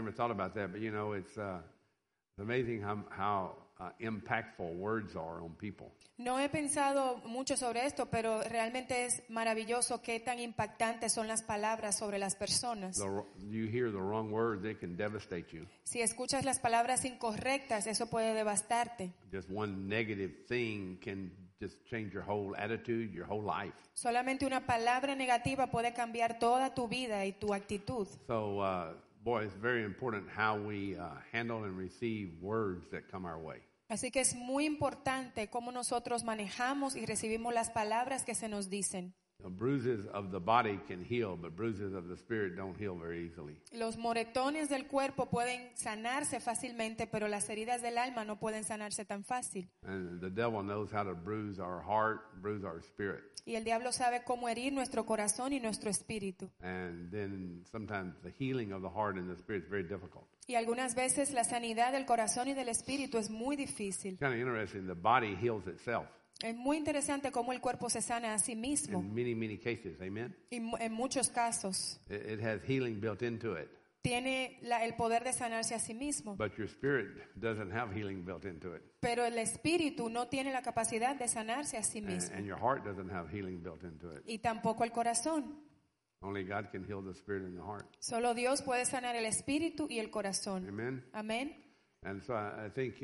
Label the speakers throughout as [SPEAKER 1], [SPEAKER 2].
[SPEAKER 1] never thought about that, but it's amazing how impactful words are on people.
[SPEAKER 2] No he pensado mucho sobre esto, pero realmente es maravilloso qué tan impactantes son las palabras sobre las personas.
[SPEAKER 1] You hear the wrong words, they can devastate you.
[SPEAKER 2] Si escuchas las palabras incorrectas, eso puede devastarte.
[SPEAKER 1] Just one negative thing can just change your whole attitude, your whole life.
[SPEAKER 2] Solamente una palabra negativa puede cambiar toda tu vida y tu actitud.
[SPEAKER 1] So, boy, it's very important how we handle and receive words that come our way.
[SPEAKER 2] Así que es muy importante cómo nosotros manejamos y recibimos las palabras que se nos dicen.
[SPEAKER 1] The bruises of the body can heal, but bruises of the spirit don't heal very easily.
[SPEAKER 2] Los moretones del cuerpo pueden sanarse fácilmente, pero las heridas del alma no pueden sanarse tan fácil.
[SPEAKER 1] And the devil knows how to bruise our heart, bruise our spirit.
[SPEAKER 2] Y el diablo sabe cómo herir nuestro corazón y nuestro espíritu.
[SPEAKER 1] And then sometimes the healing of the heart and the spirit is very difficult.
[SPEAKER 2] Y algunas veces la sanidad del corazón y del espíritu es muy difícil.
[SPEAKER 1] It's kind of interesting. The body heals itself.
[SPEAKER 2] Es muy interesante cómo el cuerpo se sana a sí mismo.
[SPEAKER 1] In many cases, amen.
[SPEAKER 2] Y en muchos casos
[SPEAKER 1] It has healing built into it.
[SPEAKER 2] tiene el poder de sanarse a sí mismo.
[SPEAKER 1] But your spirit doesn't have healing built into it.
[SPEAKER 2] Pero el espíritu no tiene la capacidad de sanarse a sí mismo.
[SPEAKER 1] And your heart doesn't have healing built into it.
[SPEAKER 2] Y tampoco el corazón.
[SPEAKER 1] Only God can heal the spirit and the heart.
[SPEAKER 2] Solo Dios puede sanar el espíritu y el corazón.
[SPEAKER 1] Amen.
[SPEAKER 2] Amén.
[SPEAKER 1] And so I think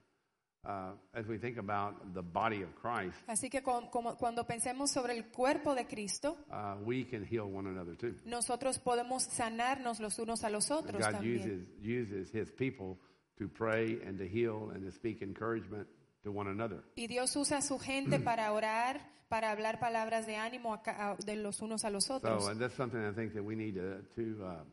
[SPEAKER 1] as we think about the body of Christ,
[SPEAKER 2] Así que cuando pensemos sobre el cuerpo de Cristo,
[SPEAKER 1] we can heal one another too.
[SPEAKER 2] nosotros podemos sanarnos los unos a los otros
[SPEAKER 1] God
[SPEAKER 2] también.
[SPEAKER 1] uses His people to pray and to heal and to speak encouragement to one another.
[SPEAKER 2] Y Dios usa a su gente para orar, para hablar palabras de ánimo de los unos a los otros.
[SPEAKER 1] So, and that's something I think that we need to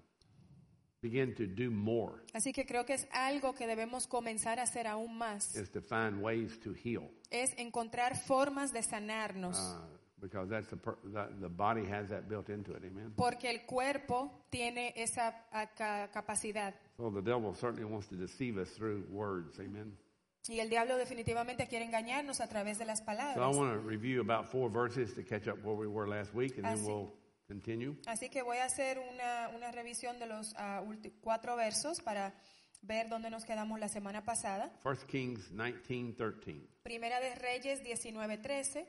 [SPEAKER 1] begin to do more.
[SPEAKER 2] Así que creo que es algo que debemos comenzar a hacer aún más.
[SPEAKER 1] Is to find ways to heal.
[SPEAKER 2] Es encontrar formas de sanarnos.
[SPEAKER 1] Because that's the body has that built into it, amen.
[SPEAKER 2] Porque el cuerpo tiene esa capacidad.
[SPEAKER 1] So the devil certainly wants to deceive us through words, amen.
[SPEAKER 2] Y el diablo definitivamente quiere engañarnos a través de las
[SPEAKER 1] So I
[SPEAKER 2] palabras.
[SPEAKER 1] want to review about 4 verses to catch up where we were last week, and then we'll continue.
[SPEAKER 2] Así que voy a hacer una revisión de los 4 versos para ver dónde nos quedamos la semana pasada.
[SPEAKER 1] 1 Kings 19:13.
[SPEAKER 2] Primera de Reyes 19:13.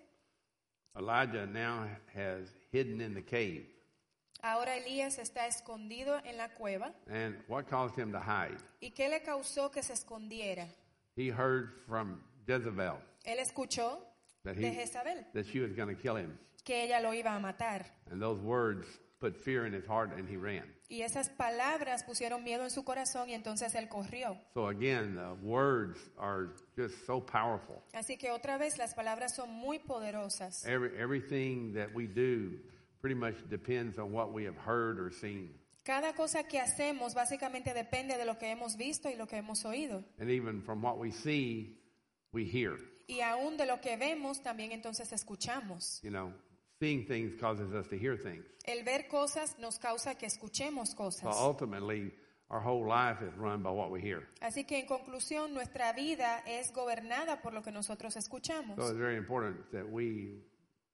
[SPEAKER 1] Elijah now has hidden in the cave.
[SPEAKER 2] Ahora Elías está escondido en la cueva.
[SPEAKER 1] And what caused him to hide?
[SPEAKER 2] ¿Y qué le causó que se escondiera?
[SPEAKER 1] He heard from Jezebel
[SPEAKER 2] Él escuchó
[SPEAKER 1] that
[SPEAKER 2] de Jezabel
[SPEAKER 1] that she was going to kill him.
[SPEAKER 2] que ella lo iba a matar.
[SPEAKER 1] And those words put fear in his heart, and he ran.
[SPEAKER 2] Y esas palabras pusieron miedo en su corazón y entonces él corrió.
[SPEAKER 1] So again, words are just so powerful.
[SPEAKER 2] Así que otra vez las palabras son muy poderosas.
[SPEAKER 1] Everything that we do pretty much depends on what we have heard or seen.
[SPEAKER 2] Cada cosa que hacemos básicamente depende de lo que hemos visto y lo que hemos oído.
[SPEAKER 1] And even from what we see, we hear.
[SPEAKER 2] Y aún de lo que vemos también entonces escuchamos.
[SPEAKER 1] Seeing things causes us to hear things.
[SPEAKER 2] El ver cosas nos causa que escuchemos cosas.
[SPEAKER 1] So ultimately, our whole life is run by what we hear.
[SPEAKER 2] Así que en conclusión, nuestra vida es gobernada por lo que nosotros escuchamos.
[SPEAKER 1] So it's very important that we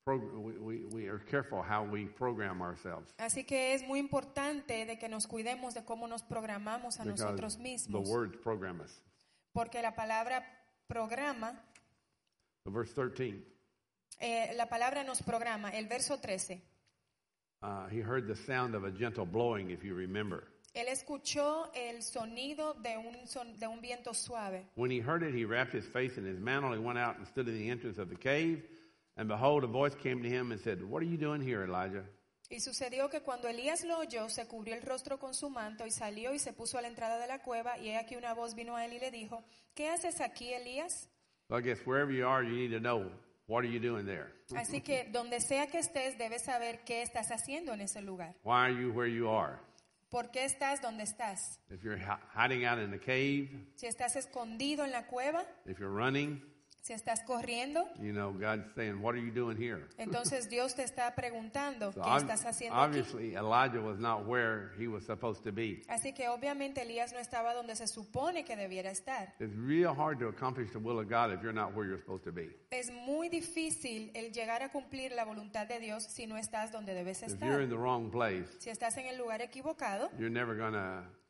[SPEAKER 1] are careful how we program ourselves.
[SPEAKER 2] Así que es muy importante de que nos cuidemos de cómo nos programamos a nosotros mismos.
[SPEAKER 1] The words program us.
[SPEAKER 2] Porque la palabra programa.
[SPEAKER 1] So verse 13.
[SPEAKER 2] La palabra nos programa. El verso 13.
[SPEAKER 1] He heard the sound of a gentle blowing, if you remember.
[SPEAKER 2] Él escuchó el sonido de un viento suave.
[SPEAKER 1] When he heard it, he wrapped his face in his mantle. He went out and stood in the entrance of the cave. And behold, a voice came to him and said, "What are you doing here, Elijah?"
[SPEAKER 2] Y sucedió que cuando Elías lo oyó, se cubrió el rostro con su manto y salió y se puso a la entrada de la cueva. Y he aquí una voz vino a él y le dijo, ¿qué haces aquí, Elías?
[SPEAKER 1] So I guess wherever you are, you need to know, what are you doing there?
[SPEAKER 2] Así que donde sea que estés, debes saber qué estás haciendo en ese lugar.
[SPEAKER 1] Why are you where you are?
[SPEAKER 2] ¿Por qué estás donde estás?
[SPEAKER 1] If you're hiding out in the cave,
[SPEAKER 2] Si estás escondido en la cueva,
[SPEAKER 1] if you're running,
[SPEAKER 2] si estás corriendo,
[SPEAKER 1] God's saying, what are you doing here?
[SPEAKER 2] entonces Dios te está preguntando,
[SPEAKER 1] So
[SPEAKER 2] ¿qué estás haciendo aquí?
[SPEAKER 1] obviously, Elijah was not where he was supposed to be.
[SPEAKER 2] Así que obviamente Elías no estaba donde se supone que debiera estar.
[SPEAKER 1] It's real hard to accomplish the will of God if you're not where you're supposed to be.
[SPEAKER 2] Es muy difícil el llegar a cumplir la voluntad de Dios si no estás donde debes
[SPEAKER 1] If you're in
[SPEAKER 2] estar.
[SPEAKER 1] the wrong place,
[SPEAKER 2] Si estás en el lugar equivocado,
[SPEAKER 1] you're never going to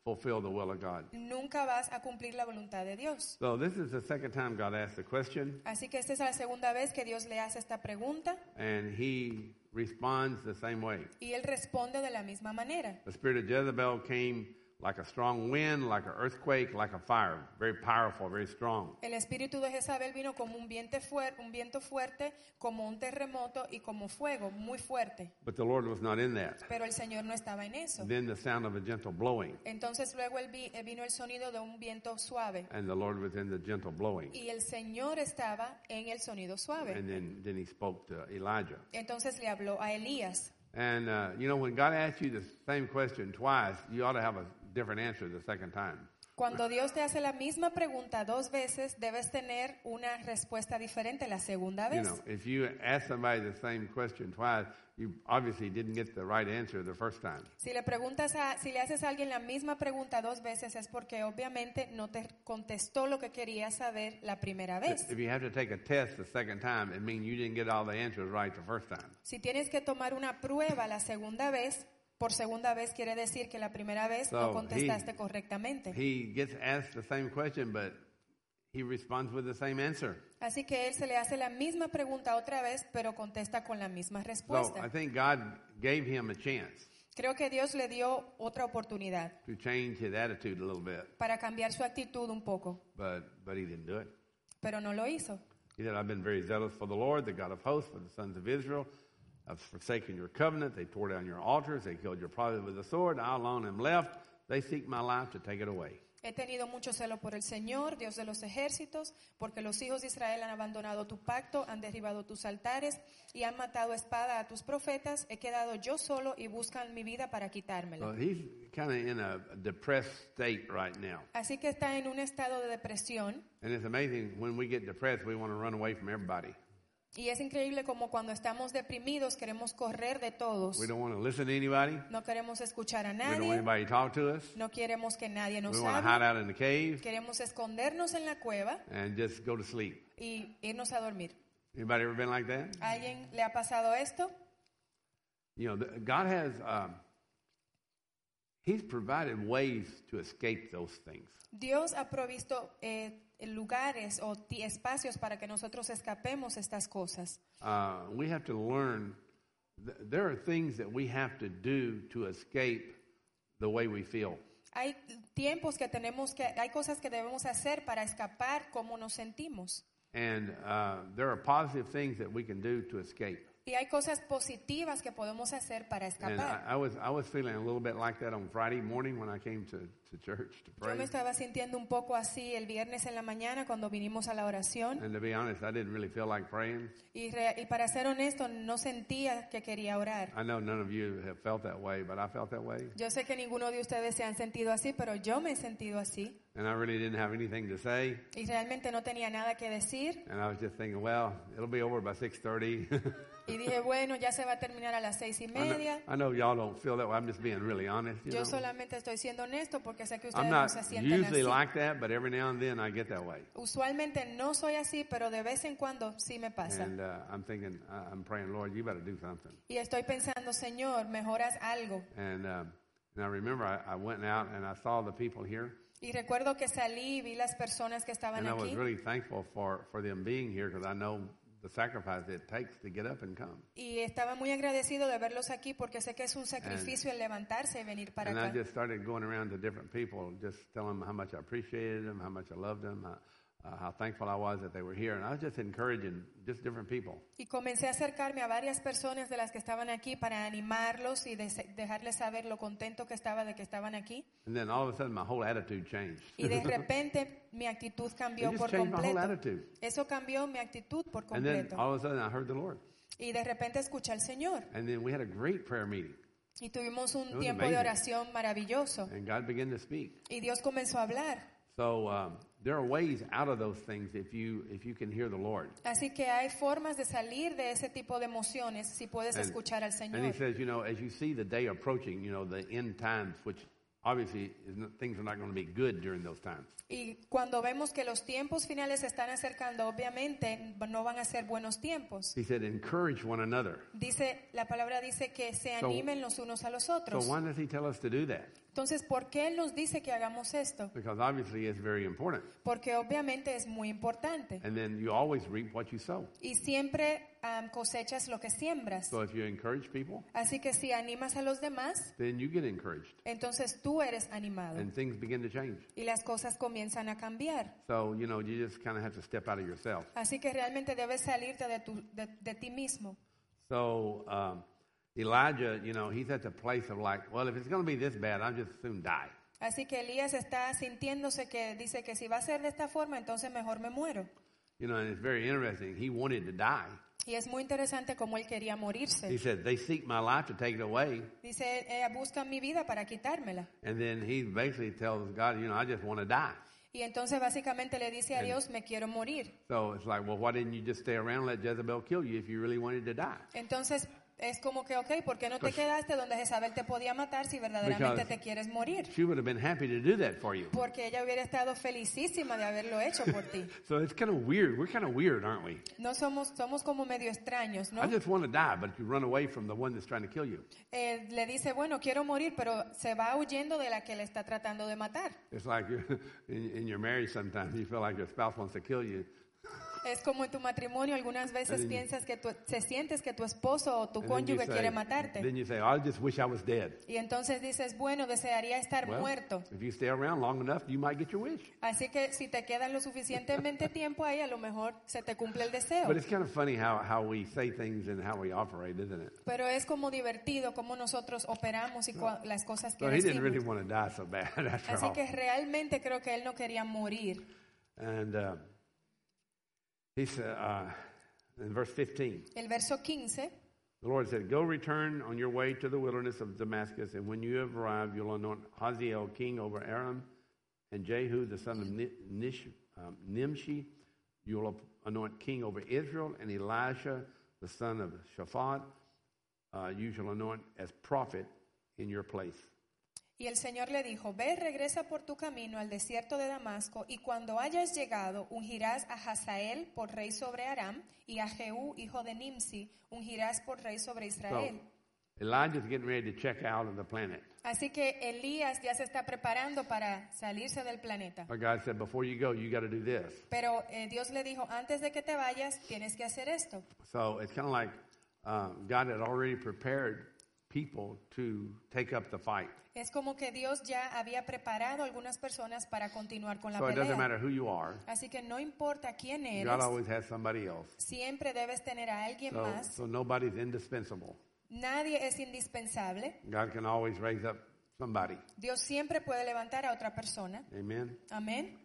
[SPEAKER 1] fulfill the will of God.
[SPEAKER 2] nunca vas a cumplir la voluntad de Dios.
[SPEAKER 1] So this is the second time God asked the question,
[SPEAKER 2] Así que esta es la segunda vez que Dios le hace esta pregunta
[SPEAKER 1] and he responds the same way.
[SPEAKER 2] y él responde de la misma manera.
[SPEAKER 1] The spirit of Jezebel came like a strong wind, like an earthquake, like a fire. Very powerful, very strong.
[SPEAKER 2] El espíritu de Jezabel vino como un viento fuerte, como un terremoto y como fuego, muy fuerte.
[SPEAKER 1] But the Lord was not in that.
[SPEAKER 2] Pero el Señor no estaba en eso.
[SPEAKER 1] Then the sound of a gentle blowing,
[SPEAKER 2] Entonces luego vino el sonido de un viento suave.
[SPEAKER 1] and the Lord was in the gentle blowing.
[SPEAKER 2] Y el Señor estaba en el sonido suave.
[SPEAKER 1] And then he spoke to Elijah.
[SPEAKER 2] Entonces le habló a Elías.
[SPEAKER 1] And, when God asks you the same question twice, you ought to have a different answer the second time.
[SPEAKER 2] Cuando Dios te hace la misma pregunta 2 veces, debes tener una respuesta diferente la segunda
[SPEAKER 1] You
[SPEAKER 2] vez.
[SPEAKER 1] know, if you ask somebody the same question twice, you obviously didn't get the right answer the first time.
[SPEAKER 2] Si le haces a alguien la misma pregunta 2 veces es porque obviamente no te contestó lo que querías saber la primera vez.
[SPEAKER 1] If you have to take a test the second time, it means you didn't get all the answers right the first time.
[SPEAKER 2] Si tienes que tomar una prueba la segunda vez, por segunda vez quiere decir que la primera vez no
[SPEAKER 1] So,
[SPEAKER 2] contestaste correctamente.
[SPEAKER 1] He gets asked the same question, but he responds with the same answer.
[SPEAKER 2] Así que él se le hace la misma pregunta otra vez, pero contesta con la misma
[SPEAKER 1] So
[SPEAKER 2] respuesta.
[SPEAKER 1] I think God gave him a chance
[SPEAKER 2] Creo que Dios le dio otra oportunidad
[SPEAKER 1] to change his attitude a little bit,
[SPEAKER 2] para cambiar su actitud un poco,
[SPEAKER 1] but he didn't do it.
[SPEAKER 2] pero no lo hizo.
[SPEAKER 1] He said, I've been very zealous for the Lord, the God of hosts, for the sons of Israel. I've forsaken your covenant. They tore down your altars. They killed your prophets with the sword. I alone am left. They seek my life to take it away.
[SPEAKER 2] He tenido mucho celo por el Señor, Dios de los ejércitos, porque los hijos de Israel han abandonado tu pacto, han derribado tus altares y han matado a espada a tus profetas. He quedado yo solo y buscan mi vida para quitármela.
[SPEAKER 1] So he's kind of in a depressed state right now.
[SPEAKER 2] Así que está en un estado de depresión.
[SPEAKER 1] And it's amazing when we get depressed, we want to run away from everybody.
[SPEAKER 2] Y es increíble como cuando estamos deprimidos queremos correr de todos.
[SPEAKER 1] We don't want to listen to anybody.
[SPEAKER 2] No queremos escuchar a
[SPEAKER 1] We don't want
[SPEAKER 2] nadie.
[SPEAKER 1] anybody to talk to us.
[SPEAKER 2] No queremos que nadie nos
[SPEAKER 1] We want to hide
[SPEAKER 2] hable.
[SPEAKER 1] out in the cave
[SPEAKER 2] Queremos escondernos en la cueva
[SPEAKER 1] and just go to sleep.
[SPEAKER 2] y irnos a dormir.
[SPEAKER 1] Anybody ever been like that?
[SPEAKER 2] ¿Alguien le ha pasado esto?
[SPEAKER 1] You know, God has, He's provided ways to escape those things.
[SPEAKER 2] Dios ha provisto lugares o espacios para que nosotros escapemos estas cosas.
[SPEAKER 1] We have to learn, there are things that we have to do to escape the way we feel.
[SPEAKER 2] Hay tiempos que hay cosas que debemos hacer para escapar cómo nos sentimos.
[SPEAKER 1] And there are positive things that we can do to escape.
[SPEAKER 2] Y hay cosas positivas que podemos hacer para
[SPEAKER 1] And
[SPEAKER 2] escapar.
[SPEAKER 1] I was feeling a little bit like that on Friday morning when I came to church to
[SPEAKER 2] Yo
[SPEAKER 1] pray.
[SPEAKER 2] me estaba sintiendo un poco así el viernes en la mañana cuando vinimos a la oración.
[SPEAKER 1] And to be honest, I didn't really feel like praying.
[SPEAKER 2] Y para ser honesto, no sentía que quería orar.
[SPEAKER 1] I know none of you have felt that way, but I felt that way.
[SPEAKER 2] Yo sé que ninguno de ustedes se han sentido así, pero yo me he sentido así.
[SPEAKER 1] And I really didn't have anything to say.
[SPEAKER 2] Y realmente no tenía nada que decir.
[SPEAKER 1] And I was just thinking, well, it'll be over by 6:30.
[SPEAKER 2] Y dije, bueno, ya se va a terminar a las 6:30.
[SPEAKER 1] I know y'all don't feel that way. I'm just being really honest. You
[SPEAKER 2] Yo
[SPEAKER 1] know?
[SPEAKER 2] solamente estoy siendo honesto porque sé que
[SPEAKER 1] I'm
[SPEAKER 2] ustedes
[SPEAKER 1] not
[SPEAKER 2] no se sienten
[SPEAKER 1] usually
[SPEAKER 2] así.
[SPEAKER 1] like that, but every now and then I get that way.
[SPEAKER 2] Usualmente no soy así, pero de vez en cuando sí me pasa.
[SPEAKER 1] And I'm thinking, I'm praying, Lord, you better do something.
[SPEAKER 2] Y estoy pensando, Señor, mejoras algo.
[SPEAKER 1] And I remember I went out and I saw the people here.
[SPEAKER 2] Y recuerdo que salí y vi las personas que estaban
[SPEAKER 1] And I was
[SPEAKER 2] aquí.
[SPEAKER 1] really thankful for them being here because I know the sacrifice it takes to get up and come.
[SPEAKER 2] Y estaba muy agradecido de verlos aquí porque sé que es un sacrificio el levantarse y venir para
[SPEAKER 1] And I
[SPEAKER 2] acá.
[SPEAKER 1] just started going around to different people, just telling them how much I appreciated them, how much I loved them, how thankful I was that they were here. And I was just encouraging just different people.
[SPEAKER 2] Y comencé a acercarme a varias personas de las que estaban aquí para animarlos y dejarles saber lo contento que estaba de que estaban aquí.
[SPEAKER 1] And then all of a sudden my whole attitude changed.
[SPEAKER 2] Y de repente mi actitud cambió
[SPEAKER 1] It just
[SPEAKER 2] por
[SPEAKER 1] changed my whole
[SPEAKER 2] completo.
[SPEAKER 1] attitude.
[SPEAKER 2] Eso cambió mi actitud por
[SPEAKER 1] And then
[SPEAKER 2] completo.
[SPEAKER 1] all of a sudden I heard the Lord.
[SPEAKER 2] Y de repente escuché al Señor.
[SPEAKER 1] And then we had a great prayer meeting.
[SPEAKER 2] Y tuvimos un
[SPEAKER 1] was
[SPEAKER 2] tiempo de
[SPEAKER 1] amazing.
[SPEAKER 2] oración maravilloso.
[SPEAKER 1] And God began to speak.
[SPEAKER 2] Y Dios comenzó a hablar.
[SPEAKER 1] So there are ways out of those things if you can hear the Lord.
[SPEAKER 2] Así que hay formas de salir de ese tipo de emociones si puedes escuchar al
[SPEAKER 1] And he
[SPEAKER 2] Señor.
[SPEAKER 1] says, as you see the day approaching, the end times, which obviously things are not going to be good during those times.
[SPEAKER 2] Y cuando vemos que los tiempos finales se están acercando, obviamente no van a ser buenos tiempos.
[SPEAKER 1] He said, encourage one another.
[SPEAKER 2] La palabra dice que se
[SPEAKER 1] So-
[SPEAKER 2] animen los unos a los
[SPEAKER 1] So
[SPEAKER 2] otros.
[SPEAKER 1] why does he tell us to do that?
[SPEAKER 2] Entonces, ¿por qué Él nos dice que hagamos esto?
[SPEAKER 1] Because obviously it's very important.
[SPEAKER 2] Porque obviamente es muy importante.
[SPEAKER 1] And then you always reap what you sow.
[SPEAKER 2] Y siempre cosechas lo que siembras.
[SPEAKER 1] So if you encourage people,
[SPEAKER 2] Así que si animas a los demás,
[SPEAKER 1] then you get encouraged.
[SPEAKER 2] entonces tú eres animado.
[SPEAKER 1] And things begin to change.
[SPEAKER 2] Y las cosas comienzan a cambiar.
[SPEAKER 1] So, you just kind of have to step out of yourself.
[SPEAKER 2] Así que realmente debes salirte de ti mismo.
[SPEAKER 1] So, Elijah, he's at the place of like, well, if it's going to be this bad, I'll just soon die.
[SPEAKER 2] Así que Elías está sintiéndose que dice que si va a ser de esta forma, entonces mejor me muero.
[SPEAKER 1] And it's very interesting. He wanted to die.
[SPEAKER 2] Y es muy interesante cómo él quería
[SPEAKER 1] He
[SPEAKER 2] morirse.
[SPEAKER 1] said, they seek my life to take it away.
[SPEAKER 2] Dice, buscan mi vida para quitármela.
[SPEAKER 1] And then he basically tells God, I just want to die.
[SPEAKER 2] Y entonces básicamente le dice a Dios, me quiero morir.
[SPEAKER 1] So it's like, well, why didn't you just stay around and let Jezebel kill you if you really wanted to die?
[SPEAKER 2] Entonces es como que, ok, ¿por qué no te quedaste donde Jezabel te podía matar si verdaderamente te quieres morir?
[SPEAKER 1] She would have been happy to do that for you.
[SPEAKER 2] Porque ella hubiera estado felicísima de haberlo hecho por ti.
[SPEAKER 1] So it's kind of weird. We're kind of weird, aren't we?
[SPEAKER 2] No somos como medio extraños, ¿no?
[SPEAKER 1] I just want to die, but you run away from the one that's trying to kill you.
[SPEAKER 2] Le dice, bueno, quiero morir, pero se va huyendo de la que le está tratando de matar.
[SPEAKER 1] It's like in your marriage sometimes you feel like your spouse wants to kill you.
[SPEAKER 2] Es como en tu matrimonio, algunas veces piensas que sientes que tu esposo o tu
[SPEAKER 1] And then you
[SPEAKER 2] cónyuge
[SPEAKER 1] say-
[SPEAKER 2] quiere matarte.
[SPEAKER 1] Then you say, I just wish I was dead.
[SPEAKER 2] Y entonces dices, bueno, desearía estar
[SPEAKER 1] Well,
[SPEAKER 2] muerto.
[SPEAKER 1] if you stay around long enough, you might get your wish.
[SPEAKER 2] Así que si te quedas lo suficientemente tiempo ahí, a lo mejor se te cumple el deseo.
[SPEAKER 1] But it's kind of funny how we say things and how we operate, isn't it?
[SPEAKER 2] Pero es como divertido cómo nosotros operamos y las cosas que
[SPEAKER 1] So he didn't really
[SPEAKER 2] decimos.
[SPEAKER 1] want to die so bad after
[SPEAKER 2] Así
[SPEAKER 1] all.
[SPEAKER 2] que realmente creo que él no quería morir.
[SPEAKER 1] And he said, in verse 15,
[SPEAKER 2] El verso 15,
[SPEAKER 1] the Lord said, go return on your way to the wilderness of Damascus, and when you have arrived, you'll anoint Hazael king over Aram, and Jehu the son of Nimshi, you'll anoint king over Israel, and Elisha the son of Shaphat, you shall anoint as prophet in your place.
[SPEAKER 2] y el Señor le dijo, ve, regresa por tu camino al desierto de Damasco, y cuando hayas llegado, ungirás a Hazael por rey sobre Aram, y a Jehú, hijo de Nimsi, ungirás por rey sobre Israel.
[SPEAKER 1] So Elijah's getting ready to check out of the planet.
[SPEAKER 2] Así que Elías ya se está preparando para salirse del planeta.
[SPEAKER 1] But God said, before you go, you got to do this.
[SPEAKER 2] Pero Dios le dijo, antes de que te vayas, tienes que hacer esto.
[SPEAKER 1] So it's kind of like God had already prepared people to take up the fight.
[SPEAKER 2] Es como que Dios ya había preparado a algunas personas para continuar con la
[SPEAKER 1] So it doesn't
[SPEAKER 2] pelea.
[SPEAKER 1] matter who you are.
[SPEAKER 2] Así que no importa quién
[SPEAKER 1] God
[SPEAKER 2] eres,
[SPEAKER 1] always has somebody else.
[SPEAKER 2] siempre debes tener a alguien más.
[SPEAKER 1] So nobody's indispensable.
[SPEAKER 2] Nadie es indispensable.
[SPEAKER 1] God can always raise up somebody.
[SPEAKER 2] Dios siempre puede levantar a otra persona.
[SPEAKER 1] Amen.
[SPEAKER 2] Amén.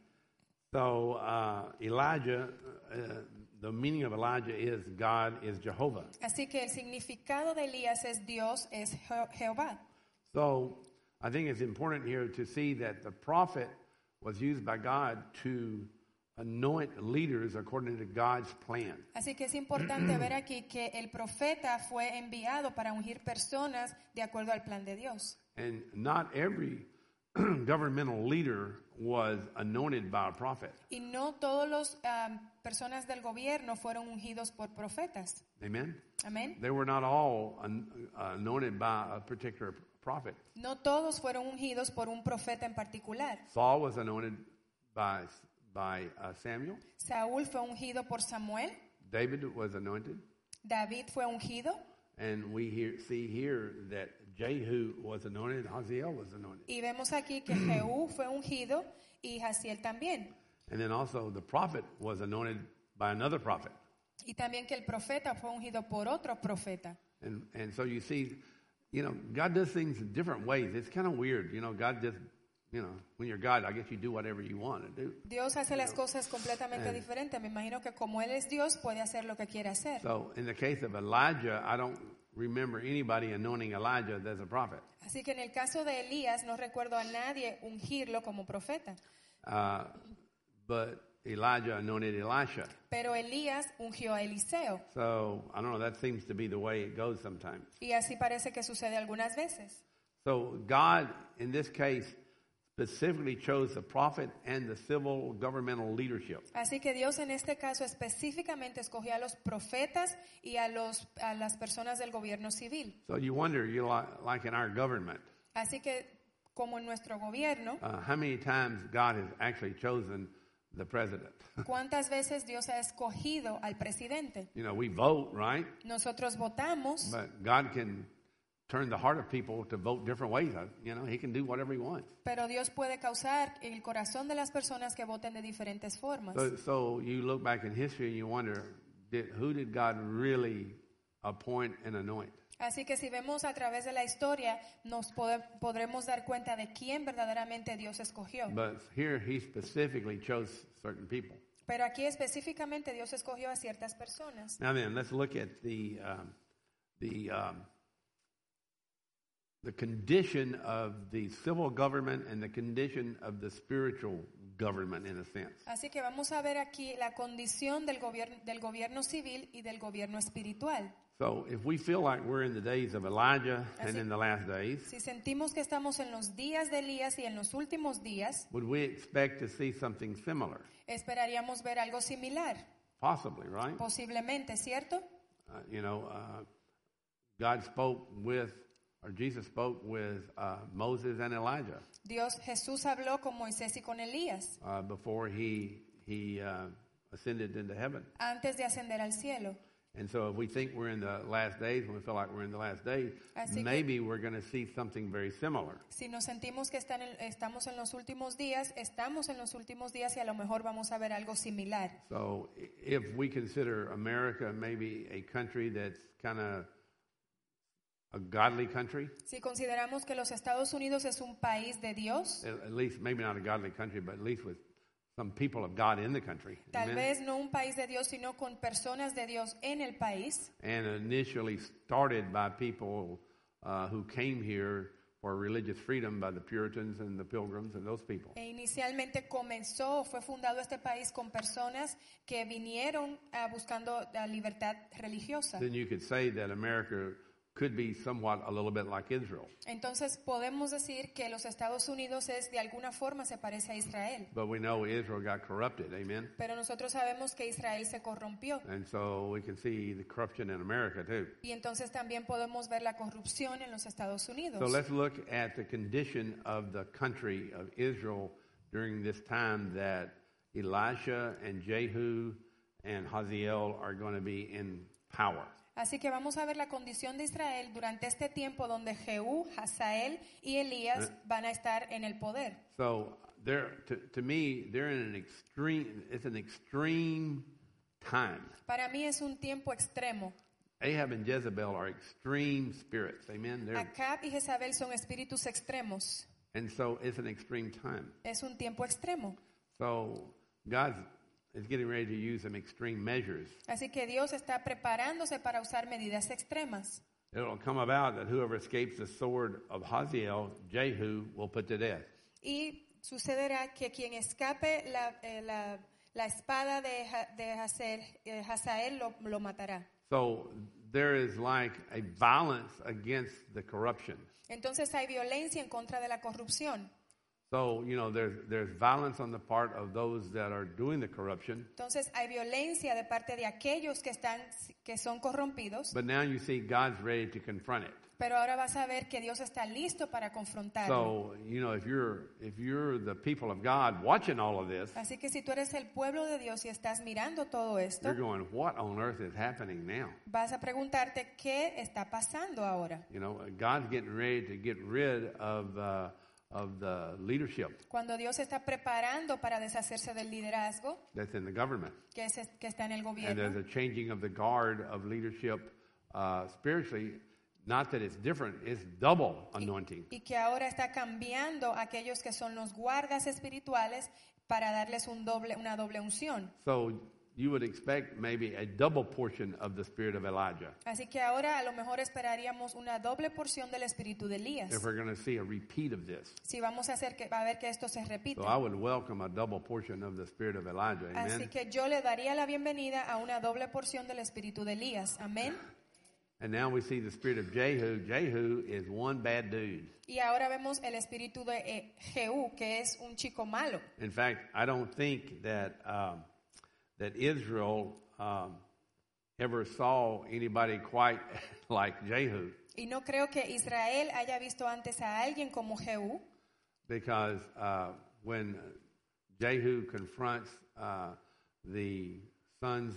[SPEAKER 1] So Elijah, the meaning of Elijah is God is Jehovah.
[SPEAKER 2] Así que el significado de Elías es Dios es Jehová.
[SPEAKER 1] So I think it's important here to see that the prophet was used by God to anoint leaders according to God's plan.
[SPEAKER 2] Así que es importante ver aquí que el profeta fue enviado para ungir personas de acuerdo al plan de Dios.
[SPEAKER 1] And not every governmental leader was anointed by a prophet.
[SPEAKER 2] Y no todos los personas del gobierno fueron ungidos por profetas.
[SPEAKER 1] Amen.
[SPEAKER 2] Amén.
[SPEAKER 1] They were not all anointed by a particular prophet.
[SPEAKER 2] No todos fueron ungidos por un profeta en particular.
[SPEAKER 1] Saul was anointed by Samuel.
[SPEAKER 2] Saúl fue ungido por Samuel.
[SPEAKER 1] David was anointed.
[SPEAKER 2] David fue ungido.
[SPEAKER 1] And we see here that Jehu was anointed, Hazael was anointed.
[SPEAKER 2] Y vemos aquí que Jehú fue ungido y Jaziel también.
[SPEAKER 1] And then also the prophet was anointed by another prophet.
[SPEAKER 2] Y también que el profeta fue ungido por otro profeta.
[SPEAKER 1] And so you see, God does things in different ways. It's kind of weird. God just, when you're God, I guess you do whatever you want to do.
[SPEAKER 2] Dios hace las cosas completamente diferentes. Me imagino que como Él es Dios, puede hacer lo que quiere hacer.
[SPEAKER 1] So in the case of Elijah, I don't remember anybody anointing Elijah as a prophet.
[SPEAKER 2] Así que en el caso de Elías, no recuerdo a nadie ungirlo como profeta.
[SPEAKER 1] But Elijah anointed Elisha.
[SPEAKER 2] Pero Elías ungió a Eliseo.
[SPEAKER 1] So, I don't know, that seems to be the way it goes sometimes.
[SPEAKER 2] Y así parece que sucede algunas veces.
[SPEAKER 1] So, God, in this case, specifically chose the prophet and the civil governmental leadership.
[SPEAKER 2] Así que Dios en este caso específicamente escogió a los profetas y a las personas del gobierno civil.
[SPEAKER 1] So, you wonder, like in our government,
[SPEAKER 2] Así que como en nuestro gobierno,
[SPEAKER 1] how many times God has actually chosen the president?
[SPEAKER 2] ¿cuántas veces Dios ha escogido al presidente?
[SPEAKER 1] You know, we vote, right?
[SPEAKER 2] Nosotros votamos,
[SPEAKER 1] But God can turn the heart of people to vote different ways. You know, He can do whatever He wants.
[SPEAKER 2] pero Dios puede causar el corazón de las personas que voten de diferentes formas.
[SPEAKER 1] So you look back in history and you wonder, who did God really appoint and anoint?
[SPEAKER 2] Así que si vemos a través de la historia, podremos dar cuenta de quién verdaderamente Dios escogió.
[SPEAKER 1] But here He specifically chose certain people.
[SPEAKER 2] Pero aquí específicamente Dios escogió a ciertas personas.
[SPEAKER 1] Now then, let's look at the condition of the civil government and the condition of the spiritual government, in a sense.
[SPEAKER 2] Así que vamos a ver aquí la condición del gobierno civil y del gobierno espiritual.
[SPEAKER 1] So if we feel like we're in the days of Elijah and in the last days,
[SPEAKER 2] Si sentimos que estamos en los días de Elías y en los últimos días,
[SPEAKER 1] would we expect to see something similar?
[SPEAKER 2] esperaríamos ver algo similar.
[SPEAKER 1] Possibly, right?
[SPEAKER 2] Posiblemente, ¿cierto?
[SPEAKER 1] God spoke with, or Jesus spoke with Moses and Elijah
[SPEAKER 2] Jesús habló con Moisés y con Elías
[SPEAKER 1] before he ascended into heaven.
[SPEAKER 2] antes de ascender al cielo.
[SPEAKER 1] And so if we think we're in the last days, when we feel like we're in the last days,
[SPEAKER 2] Así que-
[SPEAKER 1] maybe we're going to see something very similar.
[SPEAKER 2] Si nos sentimos que estamos en los últimos días, estamos en los últimos días y a lo mejor vamos a ver algo similar.
[SPEAKER 1] So if we consider America maybe a country that's kind of a godly country,
[SPEAKER 2] Si consideramos que los Estados Unidos es un país de Dios,
[SPEAKER 1] at least maybe not a godly country, but at least with some people of God in the country.
[SPEAKER 2] tal
[SPEAKER 1] Amen?
[SPEAKER 2] vez no un país de Dios, sino con personas de Dios en el país,
[SPEAKER 1] And initially started by people who came here for religious freedom by the Puritans and the Pilgrims and those people.
[SPEAKER 2] e inicialmente fue fundado este país con personas que vinieron buscando la libertad religiosa.
[SPEAKER 1] Then you could say that America could be somewhat a little bit like Israel.
[SPEAKER 2] Entonces podemos decir que los Estados Unidos de alguna forma se parece a Israel.
[SPEAKER 1] But we know Israel got corrupted, amen?
[SPEAKER 2] Pero nosotros sabemos que Israel se corrompió.
[SPEAKER 1] And so we can see the corruption in America too.
[SPEAKER 2] Y entonces también podemos ver la corrupción en los Estados Unidos.
[SPEAKER 1] So let's look at the condition of the country of Israel during this time that Elisha and Jehu and Hazael are going to be in power.
[SPEAKER 2] Así que vamos a ver la condición de Israel durante este tiempo donde Jehú, Hazael y Elías van a estar en el poder.
[SPEAKER 1] So to me, they're in it's an extreme time.
[SPEAKER 2] Para mí es un tiempo extremo.
[SPEAKER 1] Ahab and Jezebel are extreme spirits, amen?
[SPEAKER 2] Acab y Jezabel son espíritus extremos.
[SPEAKER 1] And so it's an extreme time.
[SPEAKER 2] Es un tiempo extremo.
[SPEAKER 1] So God is getting ready to use some extreme measures.
[SPEAKER 2] Así que Dios está preparándose para usar medidas extremas.
[SPEAKER 1] It'll come about that whoever escapes the sword of Hazael, Jehu, will put to death.
[SPEAKER 2] Y sucederá que quien escape la espada de Hazael lo matará.
[SPEAKER 1] So there is like a violence against the corruption.
[SPEAKER 2] Entonces hay violencia en contra de la corrupción.
[SPEAKER 1] So, there's violence on the part of those that are doing the corruption.
[SPEAKER 2] Entonces hay violencia de parte de aquellos que son corrompidos.
[SPEAKER 1] But now you see God's ready to confront it.
[SPEAKER 2] Pero ahora vas a ver que Dios está listo para confrontarlo.
[SPEAKER 1] So, if you're the people of God watching all of this,
[SPEAKER 2] Así que si tú eres el pueblo de Dios y estás mirando todo esto,
[SPEAKER 1] you're going, what on earth is happening now?
[SPEAKER 2] vas a preguntarte qué está pasando ahora.
[SPEAKER 1] God's getting ready to get rid of the leadership
[SPEAKER 2] Cuando Dios está preparando para deshacerse del liderazgo
[SPEAKER 1] that's in the government.
[SPEAKER 2] que está en el
[SPEAKER 1] And there's
[SPEAKER 2] gobierno.
[SPEAKER 1] a changing of the guard of leadership spiritually. Not that it's different, it's double anointing.
[SPEAKER 2] Y que ahora está cambiando a aquellos que son los guardas espirituales para darles una doble unción.
[SPEAKER 1] So you would expect maybe a double portion of the spirit of Elijah
[SPEAKER 2] Así que ahora a lo mejor esperaríamos una doble porción del espíritu de Elías.
[SPEAKER 1] if we're going to see a repeat of this.
[SPEAKER 2] Si vamos a ver que esto se repite.
[SPEAKER 1] So I would welcome a double portion of the spirit of Elijah.
[SPEAKER 2] Así
[SPEAKER 1] Amen.
[SPEAKER 2] que yo le daría la bienvenida a una doble porción del espíritu de Elías. Amén.
[SPEAKER 1] And now we see the spirit of Jehu. Jehu is one bad dude.
[SPEAKER 2] Y ahora vemos el espíritu de Jehú, que es un chico malo.
[SPEAKER 1] In fact, I don't think that Israel ever saw anybody quite like Jehu.
[SPEAKER 2] Y no creo que Israel haya visto antes a alguien como Jehú.
[SPEAKER 1] because when Jehu confronts the sons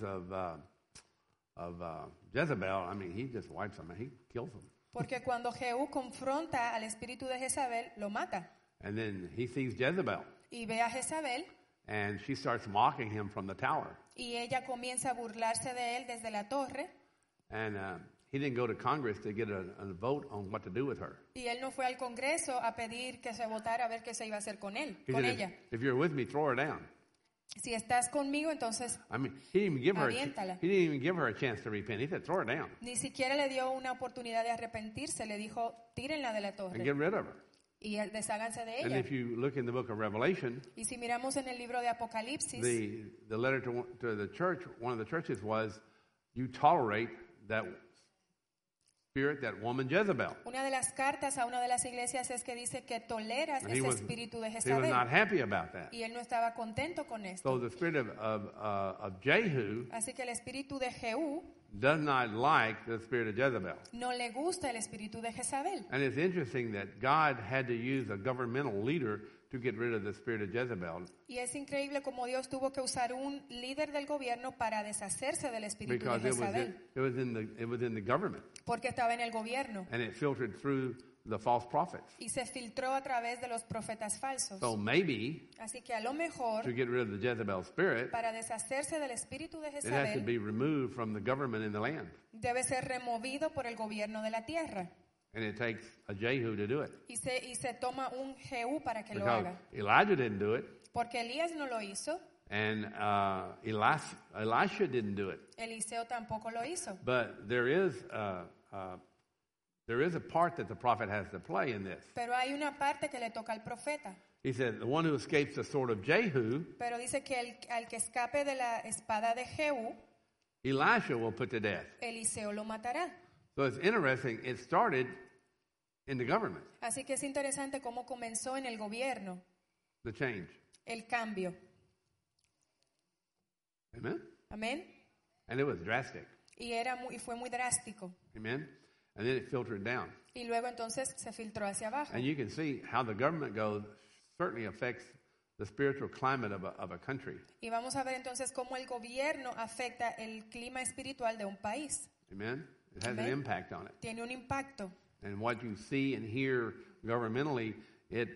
[SPEAKER 1] of Jezebel, I mean, he just wipes them. He kills them.
[SPEAKER 2] Porque cuando Jehú confronta al espíritu de Jezabel, lo mata.
[SPEAKER 1] And then he sees Jezebel,
[SPEAKER 2] Y ve a Jezabel
[SPEAKER 1] and she starts mocking him from the tower.
[SPEAKER 2] y ella comienza a burlarse de él desde la torre.
[SPEAKER 1] And he didn't go to Congress to get a vote on what to do with her.
[SPEAKER 2] Y él no fue al Congreso a pedir que se votara a ver qué se iba a hacer con él,
[SPEAKER 1] He
[SPEAKER 2] con
[SPEAKER 1] said,
[SPEAKER 2] ella.
[SPEAKER 1] if you're with me, throw her down.
[SPEAKER 2] Si estás conmigo, entonces
[SPEAKER 1] I mean, he didn't even give her.
[SPEAKER 2] Aviéntala.
[SPEAKER 1] He didn't even give her a chance to repent. He said, throw her down
[SPEAKER 2] ni siquiera le dio una oportunidad de arrepentirse. Le dijo, tírenla de la
[SPEAKER 1] and
[SPEAKER 2] torre
[SPEAKER 1] get rid of her.
[SPEAKER 2] y desháganse de
[SPEAKER 1] And
[SPEAKER 2] ella.
[SPEAKER 1] if you look in the book of Revelation,
[SPEAKER 2] Y si miramos en el libro de Apocalipsis,
[SPEAKER 1] the letter to the church, one of the churches was, you tolerate that spirit, that woman Jezebel.
[SPEAKER 2] una de las cartas a una de las iglesias es que dice que toleras
[SPEAKER 1] And he
[SPEAKER 2] ese
[SPEAKER 1] was,
[SPEAKER 2] espíritu de
[SPEAKER 1] he was
[SPEAKER 2] Jezabel.
[SPEAKER 1] not happy about that.
[SPEAKER 2] Y él no estaba contento con esto.
[SPEAKER 1] So the spirit of Jehu
[SPEAKER 2] Así que el espíritu de Jehú
[SPEAKER 1] does not like the spirit of Jezebel.
[SPEAKER 2] no le gusta el espíritu de Jezabel.
[SPEAKER 1] And it's interesting that God had to use a governmental leader to get rid of the spirit of Jezebel,
[SPEAKER 2] Y es increíble como Dios tuvo que usar un líder del gobierno para deshacerse del espíritu de
[SPEAKER 1] because
[SPEAKER 2] Jezabel.
[SPEAKER 1] it was in the government,
[SPEAKER 2] Porque estaba en el gobierno.
[SPEAKER 1] and it filtered through the false prophets.
[SPEAKER 2] Y se filtró a través de los profetas falsos.
[SPEAKER 1] So maybe
[SPEAKER 2] Así que a lo mejor,
[SPEAKER 1] to get rid of the Jezebel spirit,
[SPEAKER 2] para deshacerse del espíritu de
[SPEAKER 1] it has to
[SPEAKER 2] Jezabel,
[SPEAKER 1] be removed from the government in the land.
[SPEAKER 2] debe ser removido por el gobierno de la tierra.
[SPEAKER 1] And it takes a Jehu to do it.
[SPEAKER 2] Y se toma un Jehú para que lo
[SPEAKER 1] Because
[SPEAKER 2] haga.
[SPEAKER 1] Elijah didn't do it,
[SPEAKER 2] Porque Elías no lo hizo,
[SPEAKER 1] and Elisha didn't do it.
[SPEAKER 2] Eliseo tampoco lo hizo.
[SPEAKER 1] But there is a part that the prophet has to play in this.
[SPEAKER 2] Pero hay una parte que le toca al profeta.
[SPEAKER 1] He said, the one who escapes the sword of Jehu,
[SPEAKER 2] Pero dice que al que escape de la espada de Jehú,
[SPEAKER 1] Elisha will put to death.
[SPEAKER 2] Eliseo lo matará.
[SPEAKER 1] So it's interesting, it started in the government,
[SPEAKER 2] Así que es interesante cómo comenzó en el gobierno
[SPEAKER 1] the change.
[SPEAKER 2] el cambio.
[SPEAKER 1] Amen?
[SPEAKER 2] Amén.
[SPEAKER 1] And it was drastic.
[SPEAKER 2] Y fue muy drástico.
[SPEAKER 1] Amen? And then it filtered down.
[SPEAKER 2] Y luego entonces se filtró hacia abajo.
[SPEAKER 1] And you can see how the government goes certainly affects the spiritual climate of a country.
[SPEAKER 2] Y vamos a ver entonces cómo el gobierno afecta el clima espiritual de un país.
[SPEAKER 1] Amen? It has an
[SPEAKER 2] Amen.
[SPEAKER 1] impact on it.
[SPEAKER 2] Tiene un impacto.
[SPEAKER 1] And what you see and hear governmentally, it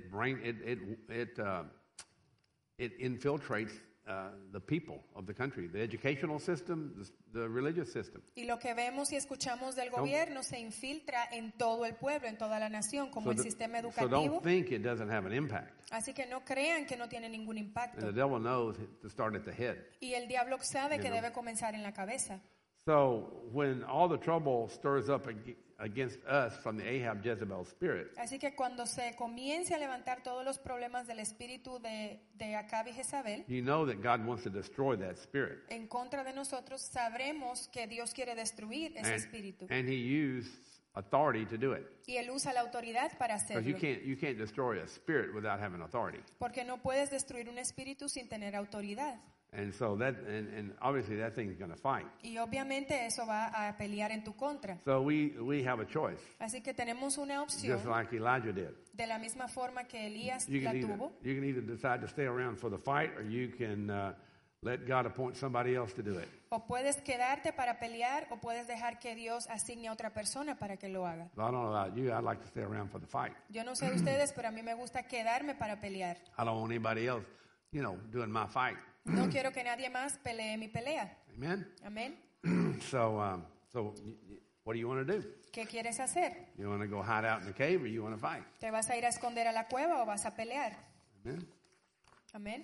[SPEAKER 1] infiltrates the people of the country, the educational system, the religious system.
[SPEAKER 2] Y lo que vemos y escuchamos del gobierno se infiltra en todo el pueblo, en toda la nación, como el sistema
[SPEAKER 1] So
[SPEAKER 2] educativo.
[SPEAKER 1] don't think it doesn't have an impact.
[SPEAKER 2] Así que no crean que no tiene ningún
[SPEAKER 1] And
[SPEAKER 2] impacto.
[SPEAKER 1] the devil knows to start at the head.
[SPEAKER 2] Y el diablo sabe que
[SPEAKER 1] You know.
[SPEAKER 2] debe comenzar en la cabeza.
[SPEAKER 1] So when all the trouble stirs up against us from the Ahab Jezebel spirit,
[SPEAKER 2] Así que cuando se comience a levantar todos los problemas del espíritu de Acab y Jezabel,
[SPEAKER 1] you know that God wants to destroy that spirit.
[SPEAKER 2] en contra de nosotros, sabremos que Dios quiere destruir ese espíritu.
[SPEAKER 1] And he used authority to do it.
[SPEAKER 2] Y Él usa la autoridad para
[SPEAKER 1] Because
[SPEAKER 2] hacerlo.
[SPEAKER 1] you can't destroy a spirit without having authority.
[SPEAKER 2] Porque no puedes destruir un espíritu sin tener autoridad.
[SPEAKER 1] And so and obviously that thing's going to fight.
[SPEAKER 2] Y obviamente eso va a pelear en tu contra.
[SPEAKER 1] So we have a choice,
[SPEAKER 2] Así que tenemos una
[SPEAKER 1] just
[SPEAKER 2] opción
[SPEAKER 1] like Elijah did.
[SPEAKER 2] de la misma forma que Elías
[SPEAKER 1] You
[SPEAKER 2] la
[SPEAKER 1] can
[SPEAKER 2] tuvo.
[SPEAKER 1] either decide to stay around for the fight, or you can let God appoint somebody else to do it.
[SPEAKER 2] O puedes quedarte para pelear o puedes dejar que Dios asigne a otra persona para que lo haga.
[SPEAKER 1] But I don't know about you. I'd like to stay around for the fight.
[SPEAKER 2] Yo no sé de ustedes, pero a mí me gusta quedarme para pelear.
[SPEAKER 1] I don't want anybody else, doing my fight.
[SPEAKER 2] No quiero que nadie más pelee mi pelea.
[SPEAKER 1] Amen.
[SPEAKER 2] Amén.
[SPEAKER 1] So what do you want to do?
[SPEAKER 2] ¿Qué quieres hacer?
[SPEAKER 1] You want to go hide out in the cave, or you want to fight?
[SPEAKER 2] ¿Te vas a ir a esconder a la cueva o vas a pelear?
[SPEAKER 1] Amen.
[SPEAKER 2] Amén.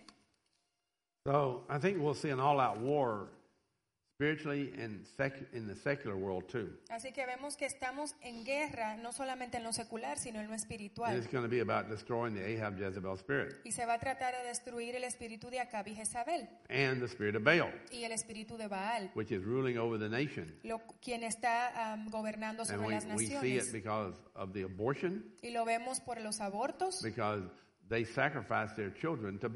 [SPEAKER 1] So I think we'll see an all-out war spiritually and in the secular world too.
[SPEAKER 2] Así que vemos que estamos en guerra, no solamente en lo secular, sino en lo
[SPEAKER 1] And
[SPEAKER 2] espiritual.
[SPEAKER 1] it's going to be about destroying the Ahab Jezebel spirit
[SPEAKER 2] Y se va a tratar de destruir el espíritu de Acab y Jezabel
[SPEAKER 1] and the spirit of Baal,
[SPEAKER 2] y el espíritu de Baal,
[SPEAKER 1] which is ruling over the nation.
[SPEAKER 2] quien está gobernando
[SPEAKER 1] And
[SPEAKER 2] sobre las
[SPEAKER 1] we see it
[SPEAKER 2] naciones.
[SPEAKER 1] because of the abortion,
[SPEAKER 2] Y lo vemos por los abortos,
[SPEAKER 1] because they sacrificed their children to Baal.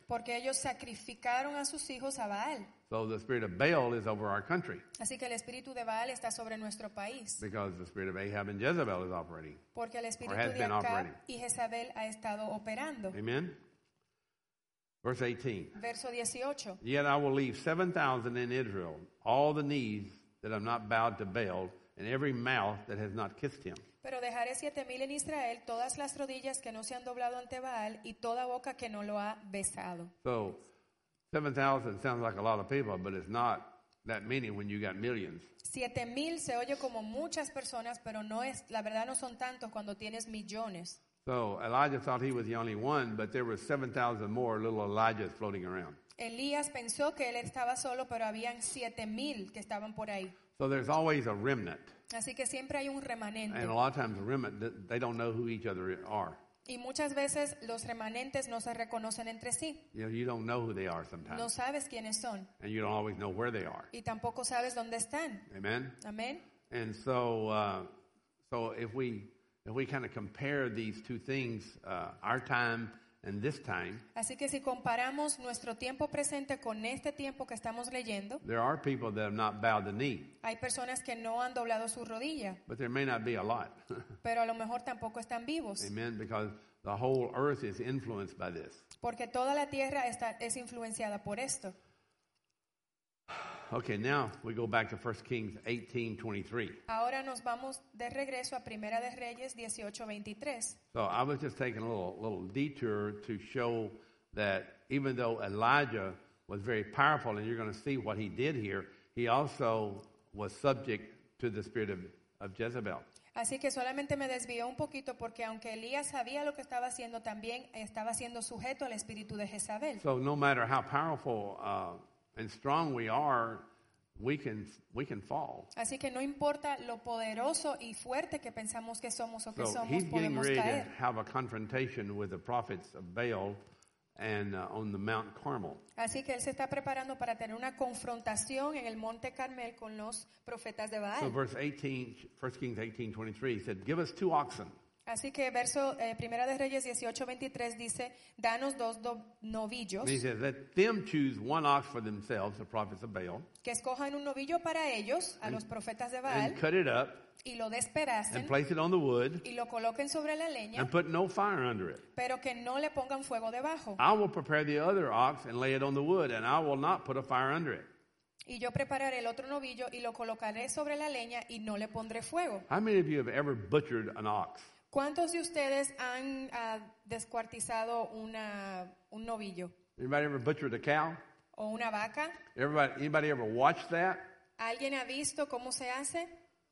[SPEAKER 2] Porque ellos sacrificaron a sus hijos a Baal.
[SPEAKER 1] So the spirit of Baal is over our country
[SPEAKER 2] Así que el espíritu de Baal está sobre nuestro país.
[SPEAKER 1] because the spirit of Ahab and Jezebel is operating.
[SPEAKER 2] Porque el espíritu
[SPEAKER 1] has
[SPEAKER 2] de
[SPEAKER 1] been
[SPEAKER 2] Acab
[SPEAKER 1] operating.
[SPEAKER 2] y Jezabel ha estado operando.
[SPEAKER 1] Amen? Verse 18.
[SPEAKER 2] Verso 18.
[SPEAKER 1] Yet I will leave 7,000 in Israel, all the knees that have not bowed to Baal, and every mouth that has not kissed him.
[SPEAKER 2] Pero dejaré 7,000 en Israel, todas las rodillas que no se han doblado ante Baal y toda boca que no lo ha besado.
[SPEAKER 1] So 7,000 sounds like a lot of people, but it's not that many when you got millions.
[SPEAKER 2] 7,000 se oye como muchas personas, pero no es, la verdad no son tantos cuando tienes millones.
[SPEAKER 1] So Elijah thought he was the only one, but there were 7,000 more little Elijahs floating around.
[SPEAKER 2] Elías pensó que él estaba solo, pero habían 7,000 que estaban por ahí.
[SPEAKER 1] So there's always a remnant.
[SPEAKER 2] Así que siempre hay un remanente.
[SPEAKER 1] And a lot of times the remnant, they don't know who each other are.
[SPEAKER 2] Y muchas veces los remanentes no se reconocen entre sí.
[SPEAKER 1] You know, you don't know who they are
[SPEAKER 2] No
[SPEAKER 1] sometimes.
[SPEAKER 2] sabes quiénes son.
[SPEAKER 1] And you don't always know where they are.
[SPEAKER 2] Y tampoco sabes dónde están.
[SPEAKER 1] Amen?
[SPEAKER 2] Amén.
[SPEAKER 1] And so, so if we kind of compare these two things, our time and this time,
[SPEAKER 2] Así que si comparamos nuestro tiempo presente con este tiempo que estamos leyendo,
[SPEAKER 1] there are people that have not bowed the knee,
[SPEAKER 2] hay personas que no han doblado su rodilla,
[SPEAKER 1] but there may not be a lot.
[SPEAKER 2] pero a lo mejor tampoco están vivos,
[SPEAKER 1] Amen? Because the whole earth is influenced by this.
[SPEAKER 2] porque toda la tierra es influenciada por esto.
[SPEAKER 1] Okay, now we go back to 1 Kings 18:23.
[SPEAKER 2] Ahora nos vamos de regreso a Primera de Reyes 18:23.
[SPEAKER 1] So I was just taking a little detour to show that even though Elijah was very powerful, and you're going to see what he did here, he also was subject to the spirit of Jezebel.
[SPEAKER 2] Así que solamente me desvió un poquito porque aunque Elías sabía lo que estaba haciendo, también estaba siendo sujeto al espíritu de Jezabel.
[SPEAKER 1] So no matter how powerful and strong we are, we can fall.
[SPEAKER 2] Así que no importa lo poderoso y fuerte que pensamos que somos o que
[SPEAKER 1] So
[SPEAKER 2] somos,
[SPEAKER 1] he's getting
[SPEAKER 2] podemos
[SPEAKER 1] ready to
[SPEAKER 2] caer.
[SPEAKER 1] have a confrontation with the prophets of Baal and on the Mount Carmel.
[SPEAKER 2] Así que él se está preparando para tener una confrontación en el Monte Carmel con los profetas de
[SPEAKER 1] So
[SPEAKER 2] Baal.
[SPEAKER 1] verse 18, 1 Kings 18:23, he said, "Give us 2 oxen."
[SPEAKER 2] Así que verso Primera de Reyes 18:23 dice, danos 2 novillos,
[SPEAKER 1] And he says, "Let them choose 1 ox for themselves, the prophets of Baal,
[SPEAKER 2] que escojan un novillo para ellos, a los profetas de Baal,
[SPEAKER 1] and cut it up
[SPEAKER 2] y lo despedacen
[SPEAKER 1] and place it on the wood
[SPEAKER 2] y lo coloquen sobre la leña,
[SPEAKER 1] and put no fire under it.
[SPEAKER 2] pero que no le pongan fuego debajo.
[SPEAKER 1] I will prepare the other ox and lay it on the wood, and I will not put a fire under it."
[SPEAKER 2] Y yo prepararé el otro novillo y lo colocaré sobre la leña y no le pondré fuego.
[SPEAKER 1] How many of you have ever butchered an ox?
[SPEAKER 2] ¿Cuántos de ustedes han descuartizado un novillo
[SPEAKER 1] Anybody ever butchered a cow?
[SPEAKER 2] o una vaca?
[SPEAKER 1] Anybody ever watched that?
[SPEAKER 2] ¿Alguien ha visto cómo se hace?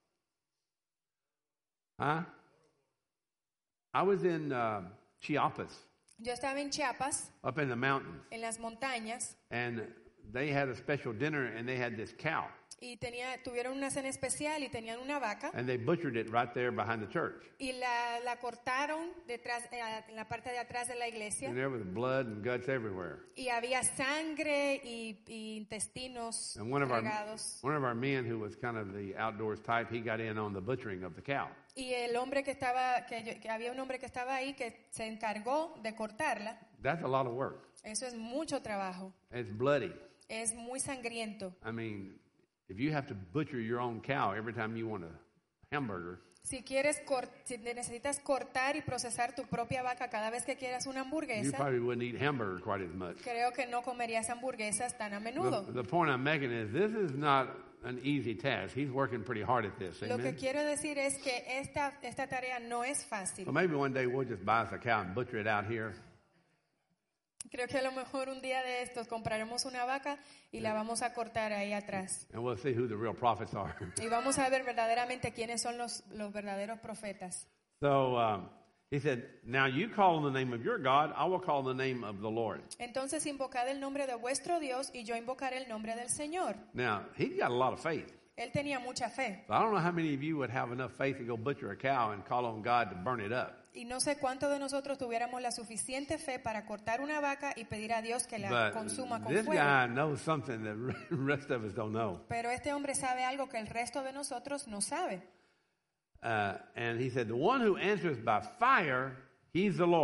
[SPEAKER 1] Huh? I was in Chiapas,
[SPEAKER 2] Yo estaba en Chiapas,
[SPEAKER 1] up in the mountains,
[SPEAKER 2] en las montañas,
[SPEAKER 1] and they had a special dinner, and they had this cow,
[SPEAKER 2] y tuvieron una cena especial y tenían una vaca
[SPEAKER 1] and they butchered it right there behind the church.
[SPEAKER 2] y la cortaron detrás, en la parte de atrás de la iglesia,
[SPEAKER 1] And there was blood and guts everywhere.
[SPEAKER 2] y había sangre y intestinos
[SPEAKER 1] And one of
[SPEAKER 2] regados.
[SPEAKER 1] our men, who was kind of the outdoors type, he got in on the butchering of the cow.
[SPEAKER 2] Y el hombre que había un hombre que estaba ahí que se encargó de cortarla.
[SPEAKER 1] That's a lot of work.
[SPEAKER 2] Eso es mucho trabajo.
[SPEAKER 1] It's bloody.
[SPEAKER 2] Es muy sangriento.
[SPEAKER 1] I mean, if you have to butcher your own cow every time you want a hamburger,
[SPEAKER 2] Si necesitas cortar y procesar tu propia vaca cada vez que quieras una
[SPEAKER 1] you
[SPEAKER 2] hamburguesa,
[SPEAKER 1] probably wouldn't eat hamburger quite as much.
[SPEAKER 2] creo que no comerías hamburguesas tan a menudo.
[SPEAKER 1] The point I'm making is this is not an easy task. He's working pretty hard at this.
[SPEAKER 2] Lo que
[SPEAKER 1] Amen?
[SPEAKER 2] quiero decir es que esta tarea no es fácil.
[SPEAKER 1] So maybe one day we'll just buy us a cow and butcher it out here.
[SPEAKER 2] Creo que a lo mejor un día de estos compraremos una vaca y la vamos a cortar ahí atrás.
[SPEAKER 1] And we'll see who the real prophets are.
[SPEAKER 2] Y vamos a ver verdaderamente quiénes son los verdaderos profetas.
[SPEAKER 1] So he said, "Now you call on the name of your God, I will call on the name of the Lord."
[SPEAKER 2] Entonces invocad el nombre de vuestro Dios y yo invocaré el nombre del Señor.
[SPEAKER 1] Now, he's got a lot of faith.
[SPEAKER 2] Él tenía mucha fe.
[SPEAKER 1] So I don't know how many of you would have enough faith to go butcher a cow and call on God to burn it up.
[SPEAKER 2] Y no sé cuántos de nosotros tuviéramos la suficiente fe para cortar una vaca y pedir a Dios que la
[SPEAKER 1] But
[SPEAKER 2] consuma con
[SPEAKER 1] this
[SPEAKER 2] fuego.
[SPEAKER 1] guy knows something that the rest of us don't know.
[SPEAKER 2] Pero este hombre sabe algo que el resto de nosotros no sabe.
[SPEAKER 1] And he said, "The one who answers by fire, he's the Lord."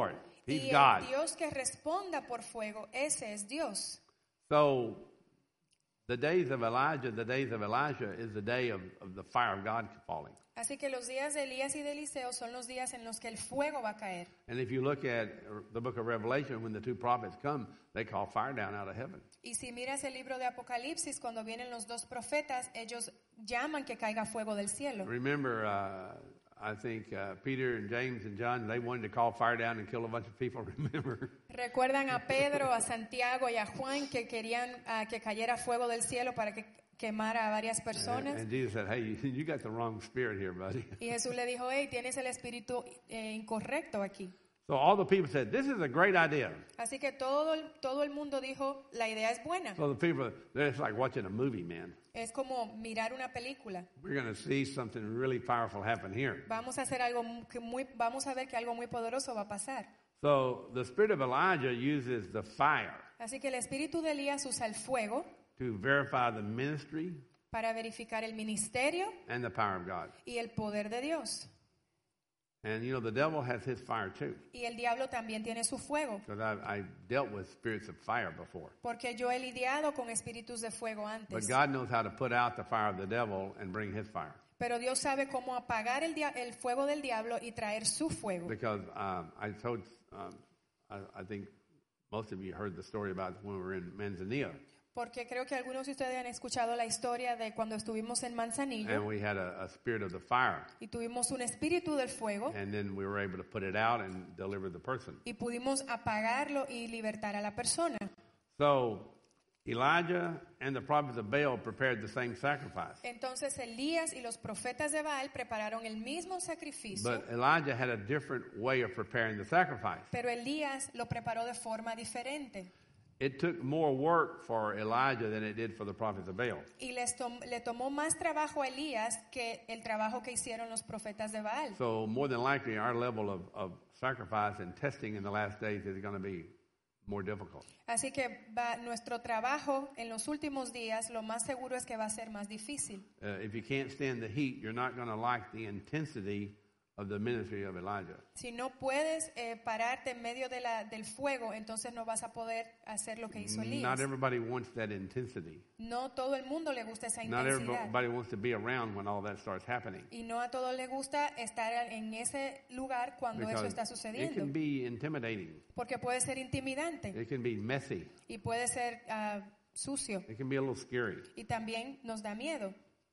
[SPEAKER 1] He's
[SPEAKER 2] Y
[SPEAKER 1] God.
[SPEAKER 2] el Dios que responda por fuego, ese es Dios.
[SPEAKER 1] So the days of Elijah is the day of the fire of God falling.
[SPEAKER 2] Así que los días de Elías y de Eliseo son los días en los que el fuego va a caer.
[SPEAKER 1] And if you look at the book of Revelation, when the two prophets come, they call fire down out of heaven.
[SPEAKER 2] Y si miras el libro de Apocalipsis, cuando vienen los dos profetas, ellos llaman que caiga fuego del cielo.
[SPEAKER 1] Remember, I think Peter and James and John, they wanted to call fire down and kill a bunch of people, remember?
[SPEAKER 2] Recuerdan a Pedro, a Santiago y a Juan que querían que cayera fuego del cielo para que quemara a varias personas.
[SPEAKER 1] And Jesus said, hey, you got the wrong spirit here, buddy.
[SPEAKER 2] Y Jesús le dijo, hey, tienes el espíritu incorrecto aquí.
[SPEAKER 1] So all the people said, this is a great idea.
[SPEAKER 2] Así que todo el mundo dijo, la idea es buena.
[SPEAKER 1] So the people, it's like watching a movie, man.
[SPEAKER 2] Es como mirar una película.
[SPEAKER 1] We're going to see something really powerful happen here.
[SPEAKER 2] Vamos a hacer algo vamos a ver que algo muy poderoso va a pasar.
[SPEAKER 1] So the spirit of Elijah uses the fire
[SPEAKER 2] Así que el espíritu de Elías usa el fuego
[SPEAKER 1] to verify the ministry
[SPEAKER 2] para verificar el ministerio
[SPEAKER 1] and the power of God.
[SPEAKER 2] y el poder de Dios.
[SPEAKER 1] And you know, the devil has his fire too.
[SPEAKER 2] Y el diablo también tiene su fuego.
[SPEAKER 1] Because I dealt with spirits of fire before.
[SPEAKER 2] Porque yo he lidiado con espíritus de fuego
[SPEAKER 1] But
[SPEAKER 2] antes.
[SPEAKER 1] God knows how to put out the fire of the devil and bring his fire.
[SPEAKER 2] Pero Dios sabe cómo apagar el fuego del diablo y traer su fuego.
[SPEAKER 1] Because I told, I think most of you heard the story about when we were in Manzanillo.
[SPEAKER 2] Porque creo que algunos de ustedes han escuchado la historia de cuando estuvimos en Manzanillo
[SPEAKER 1] And we had a spirit of the fire.
[SPEAKER 2] y tuvimos un espíritu del fuego
[SPEAKER 1] And then we were able to put it out and deliver the person.
[SPEAKER 2] y pudimos apagarlo y libertar a la persona.
[SPEAKER 1] So Elijah and the prophets of Baal prepared the same sacrifice.
[SPEAKER 2] Entonces Elías y los profetas de Baal prepararon el mismo sacrificio,
[SPEAKER 1] But Elijah had a different way of preparing the sacrifice.
[SPEAKER 2] pero Elías lo preparó de forma diferente.
[SPEAKER 1] It took more work for Elijah than it did for the prophets of Baal.
[SPEAKER 2] Y le tomó más trabajo a Elías que el trabajo que hicieron los profetas de Baal.
[SPEAKER 1] So more than likely our level of sacrifice and testing in the last days is going to be more difficult.
[SPEAKER 2] Así que nuestro trabajo en los últimos días, lo más seguro es que va a ser más difícil.
[SPEAKER 1] If you can't stand the heat, you're not going to like the intensity of the ministry of Elijah.
[SPEAKER 2] Si no puedes pararte en medio del fuego, entonces no vas a poder hacer lo que hizo
[SPEAKER 1] Not
[SPEAKER 2] Elías.
[SPEAKER 1] everybody wants that intensity.
[SPEAKER 2] No todo el mundo le gusta esa
[SPEAKER 1] Not
[SPEAKER 2] intensidad.
[SPEAKER 1] everybody wants to be around when all that starts happening.
[SPEAKER 2] Y no a todos les gusta estar en ese lugar cuando eso
[SPEAKER 1] Because
[SPEAKER 2] está
[SPEAKER 1] it
[SPEAKER 2] sucediendo.
[SPEAKER 1] can be intimidating.
[SPEAKER 2] Porque puede ser intimidante
[SPEAKER 1] It can be messy.
[SPEAKER 2] y puede ser sucio.
[SPEAKER 1] It can be a little scary.
[SPEAKER 2] Y también nos da miedo.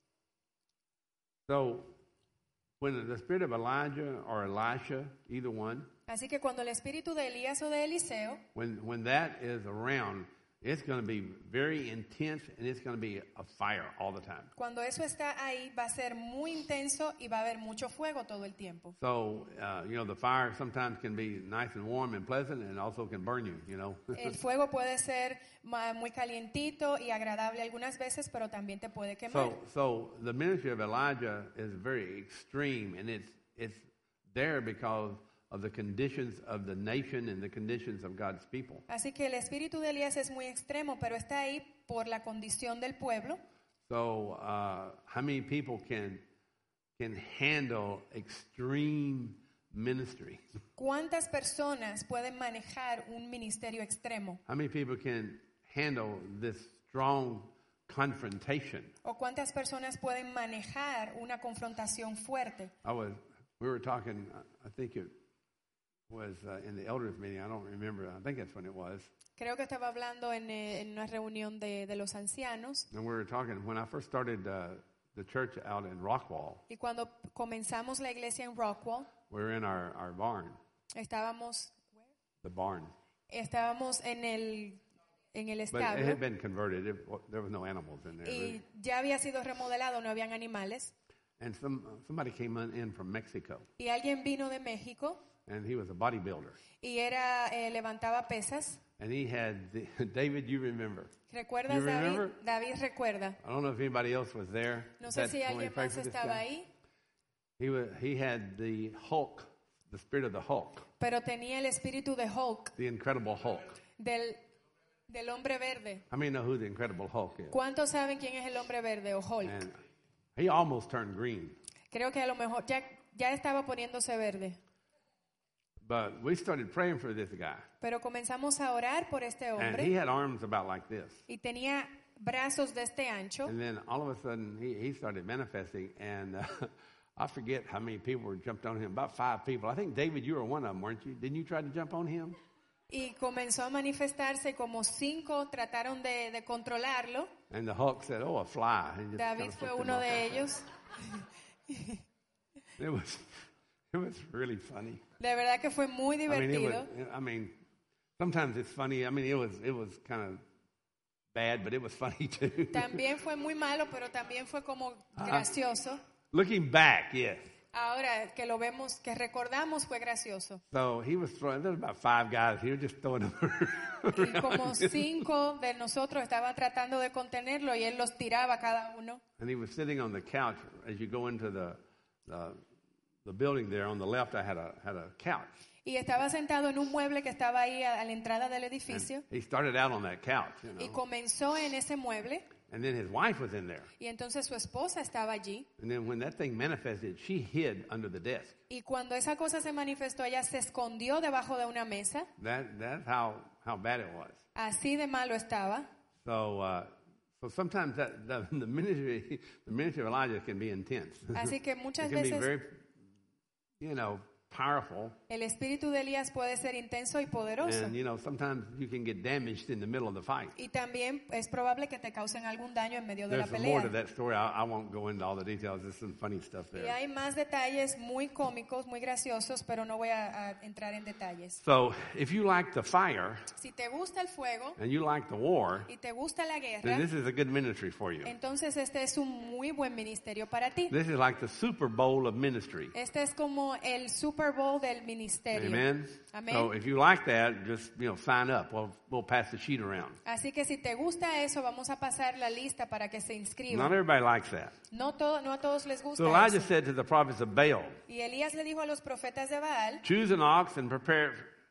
[SPEAKER 1] So when the spirit of Elijah or Elisha, either one,
[SPEAKER 2] Así que cuando el espíritu de Elías o de Eliseo,
[SPEAKER 1] when that is around, it's going to be very intense and it's going to be a fire all the time.
[SPEAKER 2] cuando eso está ahí, va a ser muy intenso y va a haber mucho fuego todo el tiempo.
[SPEAKER 1] So, you know, the fire sometimes can be nice and warm and pleasant and also can burn you, you know.
[SPEAKER 2] El fuego puede ser muy calientito y agradable algunas veces, pero también te puede quemar.
[SPEAKER 1] So the ministry of Elijah is very extreme, and it's there because of the conditions of the nation and the conditions of God's people.
[SPEAKER 2] Así que el espíritu de Elías es muy extremo, pero está ahí por la condición del pueblo.
[SPEAKER 1] So, how many people can handle extreme ministry?
[SPEAKER 2] ¿Cuántas personas pueden manejar un ministerio extremo?
[SPEAKER 1] How many people can handle this strong confrontation?
[SPEAKER 2] ¿O cuántas personas pueden manejar una confrontación fuerte?
[SPEAKER 1] We were talking, I think it was in the elders meeting, I don't remember, I think that's when it was.
[SPEAKER 2] Creo que estaba hablando en una reunión de los ancianos.
[SPEAKER 1] And we were talking, when I first started the church out in Rockwall,
[SPEAKER 2] Y cuando comenzamos la iglesia en Rockwall,
[SPEAKER 1] we were in our barn,
[SPEAKER 2] estábamos
[SPEAKER 1] the barn.
[SPEAKER 2] en el
[SPEAKER 1] But it
[SPEAKER 2] establo
[SPEAKER 1] had been converted. There was no animals in there.
[SPEAKER 2] y ya había sido remodelado, no habían animales.
[SPEAKER 1] And somebody came in from Mexico,
[SPEAKER 2] Y alguien vino de México
[SPEAKER 1] and he was a bodybuilder.
[SPEAKER 2] y levantaba pesas.
[SPEAKER 1] And he had, David, you remember.
[SPEAKER 2] ¿Recuerdas,
[SPEAKER 1] You
[SPEAKER 2] David?
[SPEAKER 1] remember?
[SPEAKER 2] David recuerda.
[SPEAKER 1] I don't know if anybody else was there.
[SPEAKER 2] No
[SPEAKER 1] Is
[SPEAKER 2] sé
[SPEAKER 1] that
[SPEAKER 2] si
[SPEAKER 1] when we
[SPEAKER 2] alguien
[SPEAKER 1] prayed
[SPEAKER 2] más
[SPEAKER 1] for this
[SPEAKER 2] estaba
[SPEAKER 1] guy?
[SPEAKER 2] ahí,
[SPEAKER 1] He had the Hulk, the spirit of the Hulk,
[SPEAKER 2] pero tenía el espíritu de Hulk,
[SPEAKER 1] the Incredible Hulk.
[SPEAKER 2] del hombre verde.
[SPEAKER 1] How many know who the Incredible Hulk is?
[SPEAKER 2] ¿Cuántos saben quién es el hombre verde o Hulk?
[SPEAKER 1] And he almost turned green.
[SPEAKER 2] Creo que a lo mejor ya estaba poniéndose verde.
[SPEAKER 1] But we started praying for this guy.
[SPEAKER 2] Pero comenzamos a orar por este
[SPEAKER 1] And he
[SPEAKER 2] hombre
[SPEAKER 1] had arms about like this.
[SPEAKER 2] y tenía brazos de este ancho.
[SPEAKER 1] And then all of a sudden, he started manifesting. And I forget how many people were jumped on him. About 5 people. I think, David, you were one of them, weren't you? Didn't you try to jump on him?
[SPEAKER 2] Y comenzó a manifestarse, como 5 trataron de controlarlo.
[SPEAKER 1] And the Hulk said, oh, a fly. He just
[SPEAKER 2] David
[SPEAKER 1] kinda
[SPEAKER 2] fue
[SPEAKER 1] flipped him
[SPEAKER 2] uno
[SPEAKER 1] off.
[SPEAKER 2] de ellos.
[SPEAKER 1] It was really funny.
[SPEAKER 2] De verdad que fue muy divertido.
[SPEAKER 1] I mean, sometimes it's funny. I mean, it was kind of bad, but it was funny too.
[SPEAKER 2] También fue muy malo, pero también fue como gracioso.
[SPEAKER 1] Looking back, yes.
[SPEAKER 2] Ahora que lo vemos, que recordamos, fue gracioso.
[SPEAKER 1] So he was throwing. There was about 5 guys here just throwing them
[SPEAKER 2] Y como
[SPEAKER 1] around.
[SPEAKER 2] 5 de nosotros estaban tratando de contenerlo y él los tiraba cada uno.
[SPEAKER 1] And he was sitting on the couch as you go into the building there. On the left, I had a couch.
[SPEAKER 2] Y estaba sentado en un mueble que estaba ahí a la entrada del edificio.
[SPEAKER 1] And he started out on that couch, you
[SPEAKER 2] Y
[SPEAKER 1] know.
[SPEAKER 2] comenzó en ese mueble.
[SPEAKER 1] And then his wife was in there.
[SPEAKER 2] Y entonces su esposa estaba allí.
[SPEAKER 1] And then when that thing manifested, she hid under the desk.
[SPEAKER 2] Y cuando esa cosa se manifestó, ella se escondió debajo de una mesa.
[SPEAKER 1] That's how bad it was.
[SPEAKER 2] Así de malo estaba.
[SPEAKER 1] So sometimes the ministry of Elijah can be intense.
[SPEAKER 2] Así que muchas
[SPEAKER 1] It can be
[SPEAKER 2] veces
[SPEAKER 1] very, powerful.
[SPEAKER 2] el espíritu de Elías puede ser intenso y poderoso.
[SPEAKER 1] And, sometimes you can get damaged in the middle of the fight.
[SPEAKER 2] Y también es probable que te causen algún daño en medio de la
[SPEAKER 1] There's some more to
[SPEAKER 2] pelea.
[SPEAKER 1] that story. I won't go into all the details. There's some funny stuff
[SPEAKER 2] Y
[SPEAKER 1] there.
[SPEAKER 2] hay más detalles muy cómicos, muy graciosos, pero no voy a entrar en detalles.
[SPEAKER 1] So if you like the fire
[SPEAKER 2] Si te gusta el fuego
[SPEAKER 1] and you like the war,
[SPEAKER 2] y te gusta la
[SPEAKER 1] then
[SPEAKER 2] guerra,
[SPEAKER 1] this is a good ministry for you.
[SPEAKER 2] entonces este es un muy buen ministerio para ti.
[SPEAKER 1] This is like the Super Bowl of ministry.
[SPEAKER 2] Este es como el Super Bowl del ministerio.
[SPEAKER 1] Amen.
[SPEAKER 2] Amén.
[SPEAKER 1] So if you like that, just sign up. We'll pass the sheet around.
[SPEAKER 2] Así que si te gusta eso, vamos a pasar la lista para que se
[SPEAKER 1] Not
[SPEAKER 2] inscriban.
[SPEAKER 1] everybody likes that.
[SPEAKER 2] No a todos les gusta
[SPEAKER 1] So Elijah
[SPEAKER 2] eso.
[SPEAKER 1] said to the prophets of Baal,
[SPEAKER 2] Y Elías le dijo a los profetas de Baal,
[SPEAKER 1] choose an ox and prepare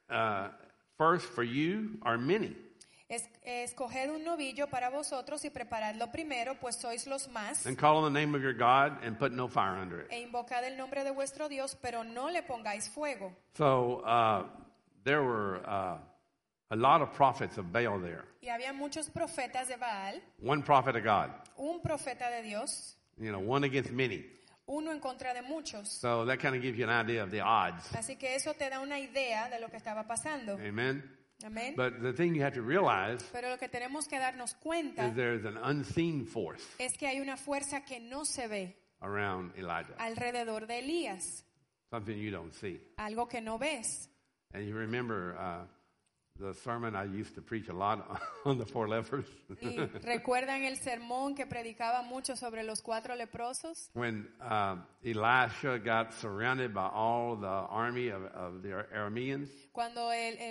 [SPEAKER 1] first for you are many.
[SPEAKER 2] escoged un novillo para vosotros y preparadlo primero, pues sois los más,
[SPEAKER 1] And call on the name of your God and put no fire under it.
[SPEAKER 2] e invocad el nombre de vuestro Dios, pero no le pongáis fuego.
[SPEAKER 1] So there were a lot of prophets of Baal there.
[SPEAKER 2] Y había muchos profetas de Baal,
[SPEAKER 1] One prophet of God,
[SPEAKER 2] un profeta de Dios,
[SPEAKER 1] one against many.
[SPEAKER 2] uno en contra de muchos.
[SPEAKER 1] So that kind of gives you an idea of the odds.
[SPEAKER 2] Así que eso te da una idea de lo que estaba pasando.
[SPEAKER 1] Amen.
[SPEAKER 2] Amén.
[SPEAKER 1] But the thing you have to realize
[SPEAKER 2] Pero lo que tenemos que darnos cuenta
[SPEAKER 1] is there's an unseen force
[SPEAKER 2] es que hay una fuerza que no se ve
[SPEAKER 1] around Elijah,
[SPEAKER 2] alrededor de Elías,
[SPEAKER 1] something you don't see.
[SPEAKER 2] algo que no ves.
[SPEAKER 1] And you remember the sermon I used to preach a lot on the 4 lepers?
[SPEAKER 2] Y recuerdan el sermón que predicaba mucho sobre los 4 leprosos,
[SPEAKER 1] When Elisha got surrounded by all the army of the Arameans,
[SPEAKER 2] cuando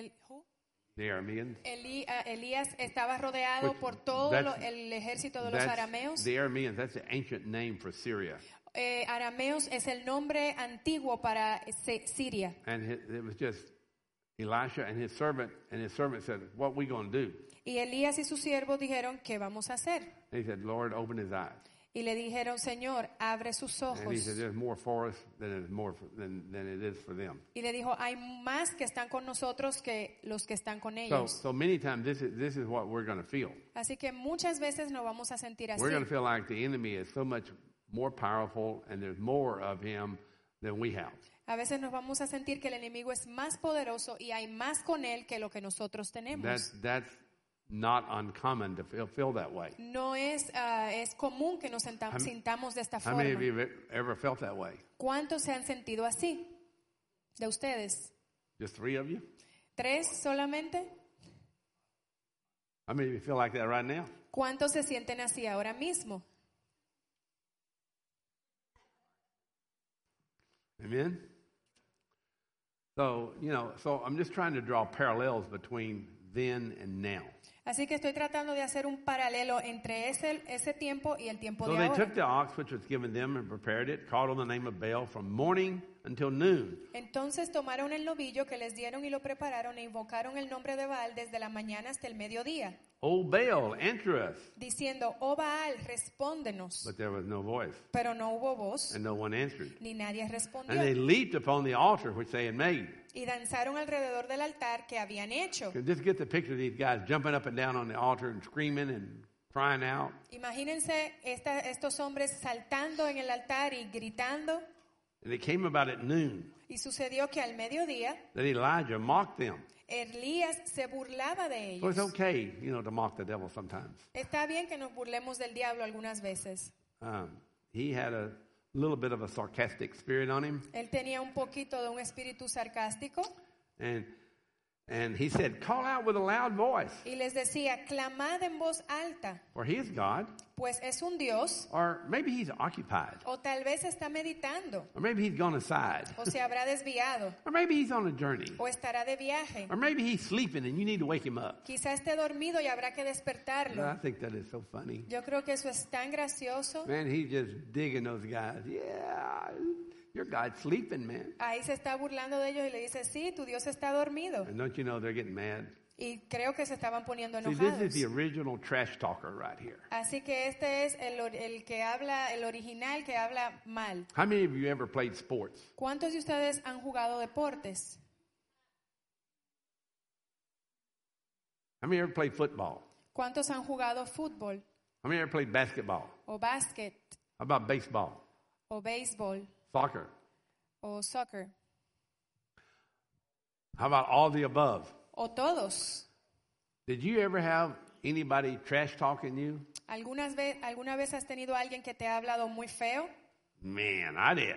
[SPEAKER 2] Elías estaba rodeado por todo el ejército de los arameos.
[SPEAKER 1] the Arameans, that's the ancient name for Syria.
[SPEAKER 2] Arameos es el nombre antiguo para Siria.
[SPEAKER 1] And it was just Elisha and his servant said, what we going to do?
[SPEAKER 2] Y Elías y sus siervos dijeron, ¿qué vamos a hacer?
[SPEAKER 1] And he said, Lord, open his eyes.
[SPEAKER 2] Y le dijeron, Señor, abre sus
[SPEAKER 1] And he
[SPEAKER 2] ojos.
[SPEAKER 1] said, there's more for us than it is for them.
[SPEAKER 2] Y le dijo, hay más que están con nosotros que los que están con ellos.
[SPEAKER 1] So many times this is what we're going to feel.
[SPEAKER 2] Así que muchas veces nos vamos a sentir así.
[SPEAKER 1] We're going to feel like the enemy is so much more powerful and there's more of him than we have.
[SPEAKER 2] A veces nos vamos a sentir que el enemigo es más poderoso y hay más con él que lo que nosotros tenemos.
[SPEAKER 1] That's not uncommon to feel that way.
[SPEAKER 2] No es común que nos sintamos de esta
[SPEAKER 1] How many
[SPEAKER 2] forma.
[SPEAKER 1] of you have ever felt that way?
[SPEAKER 2] ¿Cuántos se han sentido así? ¿De ustedes?
[SPEAKER 1] Just 3 of you?
[SPEAKER 2] 3 solamente?
[SPEAKER 1] How many of you feel like that right now?
[SPEAKER 2] ¿Cuántos se sienten así ahora mismo?
[SPEAKER 1] Amen? So I'm just trying to draw parallels between then and now.
[SPEAKER 2] Así que estoy tratando de hacer un paralelo entre ese tiempo y el tiempo
[SPEAKER 1] So
[SPEAKER 2] de
[SPEAKER 1] they
[SPEAKER 2] ahora.
[SPEAKER 1] took the ox which was given them and prepared it, called on the name of Baal from morning until noon.
[SPEAKER 2] Entonces tomaron el novillo que les dieron y lo prepararon e invocaron el nombre de Baal desde la mañana hasta el mediodía.
[SPEAKER 1] O Baal, answer us.
[SPEAKER 2] diciendo, oh Baal, respóndenos.
[SPEAKER 1] But there was no voice,
[SPEAKER 2] Pero no hubo voz,
[SPEAKER 1] and no one answered.
[SPEAKER 2] ni nadie respondió.
[SPEAKER 1] And they leaped upon the altar which they had made.
[SPEAKER 2] Y danzaron alrededor del altar que habían hecho.
[SPEAKER 1] Just get the picture of these guys jumping up and down on the altar and screaming and crying out.
[SPEAKER 2] Imagínense estos hombres saltando en el altar y gritando.
[SPEAKER 1] And it came about at noon
[SPEAKER 2] Y sucedió que al mediodía
[SPEAKER 1] that Elijah mocked them.
[SPEAKER 2] Elías se burlaba de
[SPEAKER 1] So it's
[SPEAKER 2] ellos.
[SPEAKER 1] okay, to mock the devil sometimes.
[SPEAKER 2] Está bien que nos burlemos del diablo algunas veces.
[SPEAKER 1] He had a little bit of a sarcastic spirit on him.
[SPEAKER 2] Él tenía un poquito de un espíritu sarcástico
[SPEAKER 1] And he said, call out with a loud voice,
[SPEAKER 2] y les decía, clamad en voz alta,
[SPEAKER 1] for he is God.
[SPEAKER 2] pues es un Dios,
[SPEAKER 1] Or maybe he's occupied.
[SPEAKER 2] o tal vez está meditando,
[SPEAKER 1] Or maybe he's gone aside.
[SPEAKER 2] o se habrá desviado,
[SPEAKER 1] Or maybe he's on a journey.
[SPEAKER 2] o estará de viaje.
[SPEAKER 1] Or maybe he's sleeping and you need to wake him up.
[SPEAKER 2] Quizá esté dormido y habrá que
[SPEAKER 1] I
[SPEAKER 2] despertarlo.
[SPEAKER 1] think that is so funny.
[SPEAKER 2] Yo creo que eso es tan gracioso.
[SPEAKER 1] Man, he's just digging those guys. Yeah, your God's sleeping, man.
[SPEAKER 2] Ahí se está burlando de ellos y le dice, sí, tu Dios está dormido.
[SPEAKER 1] And don't you know they're getting mad?
[SPEAKER 2] Y creo que se estaban poniendo
[SPEAKER 1] See, this
[SPEAKER 2] enojados.
[SPEAKER 1] is the original trash talker right here.
[SPEAKER 2] Así que este es el que habla, el original que habla mal.
[SPEAKER 1] How many of you ever played sports?
[SPEAKER 2] ¿Cuántos de ustedes han jugado deportes?
[SPEAKER 1] How many ever played football?
[SPEAKER 2] ¿Cuántos han jugado fútbol
[SPEAKER 1] How many ever played basketball?
[SPEAKER 2] o básquet
[SPEAKER 1] How about baseball?
[SPEAKER 2] o béisbol
[SPEAKER 1] Soccer?
[SPEAKER 2] o soccer
[SPEAKER 1] How about all the above?
[SPEAKER 2] o todos?
[SPEAKER 1] Did you ever have anybody trash talking you?
[SPEAKER 2] ¿Alguna vez has tenido a alguien que te ha hablado muy feo?
[SPEAKER 1] Man, I did.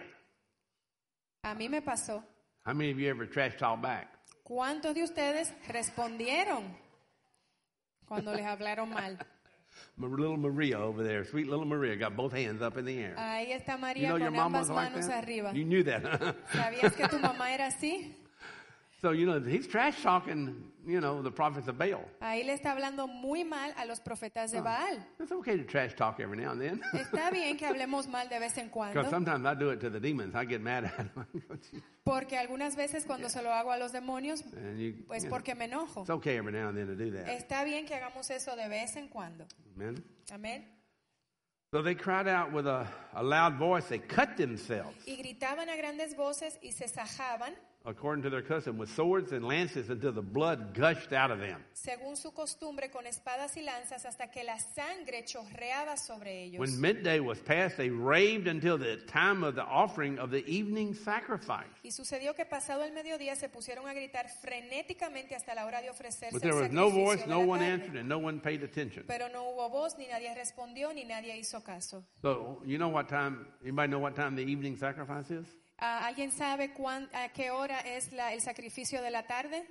[SPEAKER 2] A mí me pasó.
[SPEAKER 1] How many of you ever trash talk back?
[SPEAKER 2] ¿Cuántos de ustedes respondieron cuando les hablaron mal?
[SPEAKER 1] Little Maria over there, sweet little Maria, got both hands up in the air.
[SPEAKER 2] Ahí está
[SPEAKER 1] You
[SPEAKER 2] María
[SPEAKER 1] know your
[SPEAKER 2] con
[SPEAKER 1] mama
[SPEAKER 2] ambas
[SPEAKER 1] was like
[SPEAKER 2] manos
[SPEAKER 1] that?
[SPEAKER 2] arriba.
[SPEAKER 1] You knew that, huh?
[SPEAKER 2] ¿Sabías que tu mamá era así?
[SPEAKER 1] So, he's trash talking, the prophets of Baal.
[SPEAKER 2] Ahí le está hablando muy mal a los profetas de Baal.
[SPEAKER 1] It's okay to trash talk every now and then.
[SPEAKER 2] Está bien que hablemos mal de vez en
[SPEAKER 1] Because
[SPEAKER 2] cuando,
[SPEAKER 1] sometimes I do it to the demons. I get mad at them.
[SPEAKER 2] porque algunas veces cuando se lo hago a los demonios,
[SPEAKER 1] And you,
[SPEAKER 2] pues
[SPEAKER 1] you know,
[SPEAKER 2] porque me enojo.
[SPEAKER 1] it's okay every now and then to do that.
[SPEAKER 2] Está bien que hagamos eso de vez en cuando.
[SPEAKER 1] Amen.
[SPEAKER 2] Amén.
[SPEAKER 1] So they cried out with a loud voice. They cut themselves,
[SPEAKER 2] Y gritaban a grandes voces y se sajaban,
[SPEAKER 1] according to their custom, with swords and lances until the blood gushed out of them.
[SPEAKER 2] según su costumbre, con espadas y lanzas, hasta que la sangre chorreaba sobre ellos.
[SPEAKER 1] When midday was past, they raved until the time of the offering of the evening sacrifice.
[SPEAKER 2] Y sucedió que pasado el mediodía se pusieron a gritar frenéticamente hasta la hora de ofrecerse
[SPEAKER 1] But
[SPEAKER 2] el
[SPEAKER 1] there was no
[SPEAKER 2] sacrificio
[SPEAKER 1] voice,
[SPEAKER 2] de
[SPEAKER 1] no
[SPEAKER 2] la
[SPEAKER 1] one
[SPEAKER 2] tarde.
[SPEAKER 1] answered, and no one paid attention.
[SPEAKER 2] Pero no hubo voz, ni nadie respondió, ni nadie hizo caso.
[SPEAKER 1] So, anybody know what time the evening sacrifice is?
[SPEAKER 2] ¿Alguien sabe a qué hora es el sacrificio de la tarde?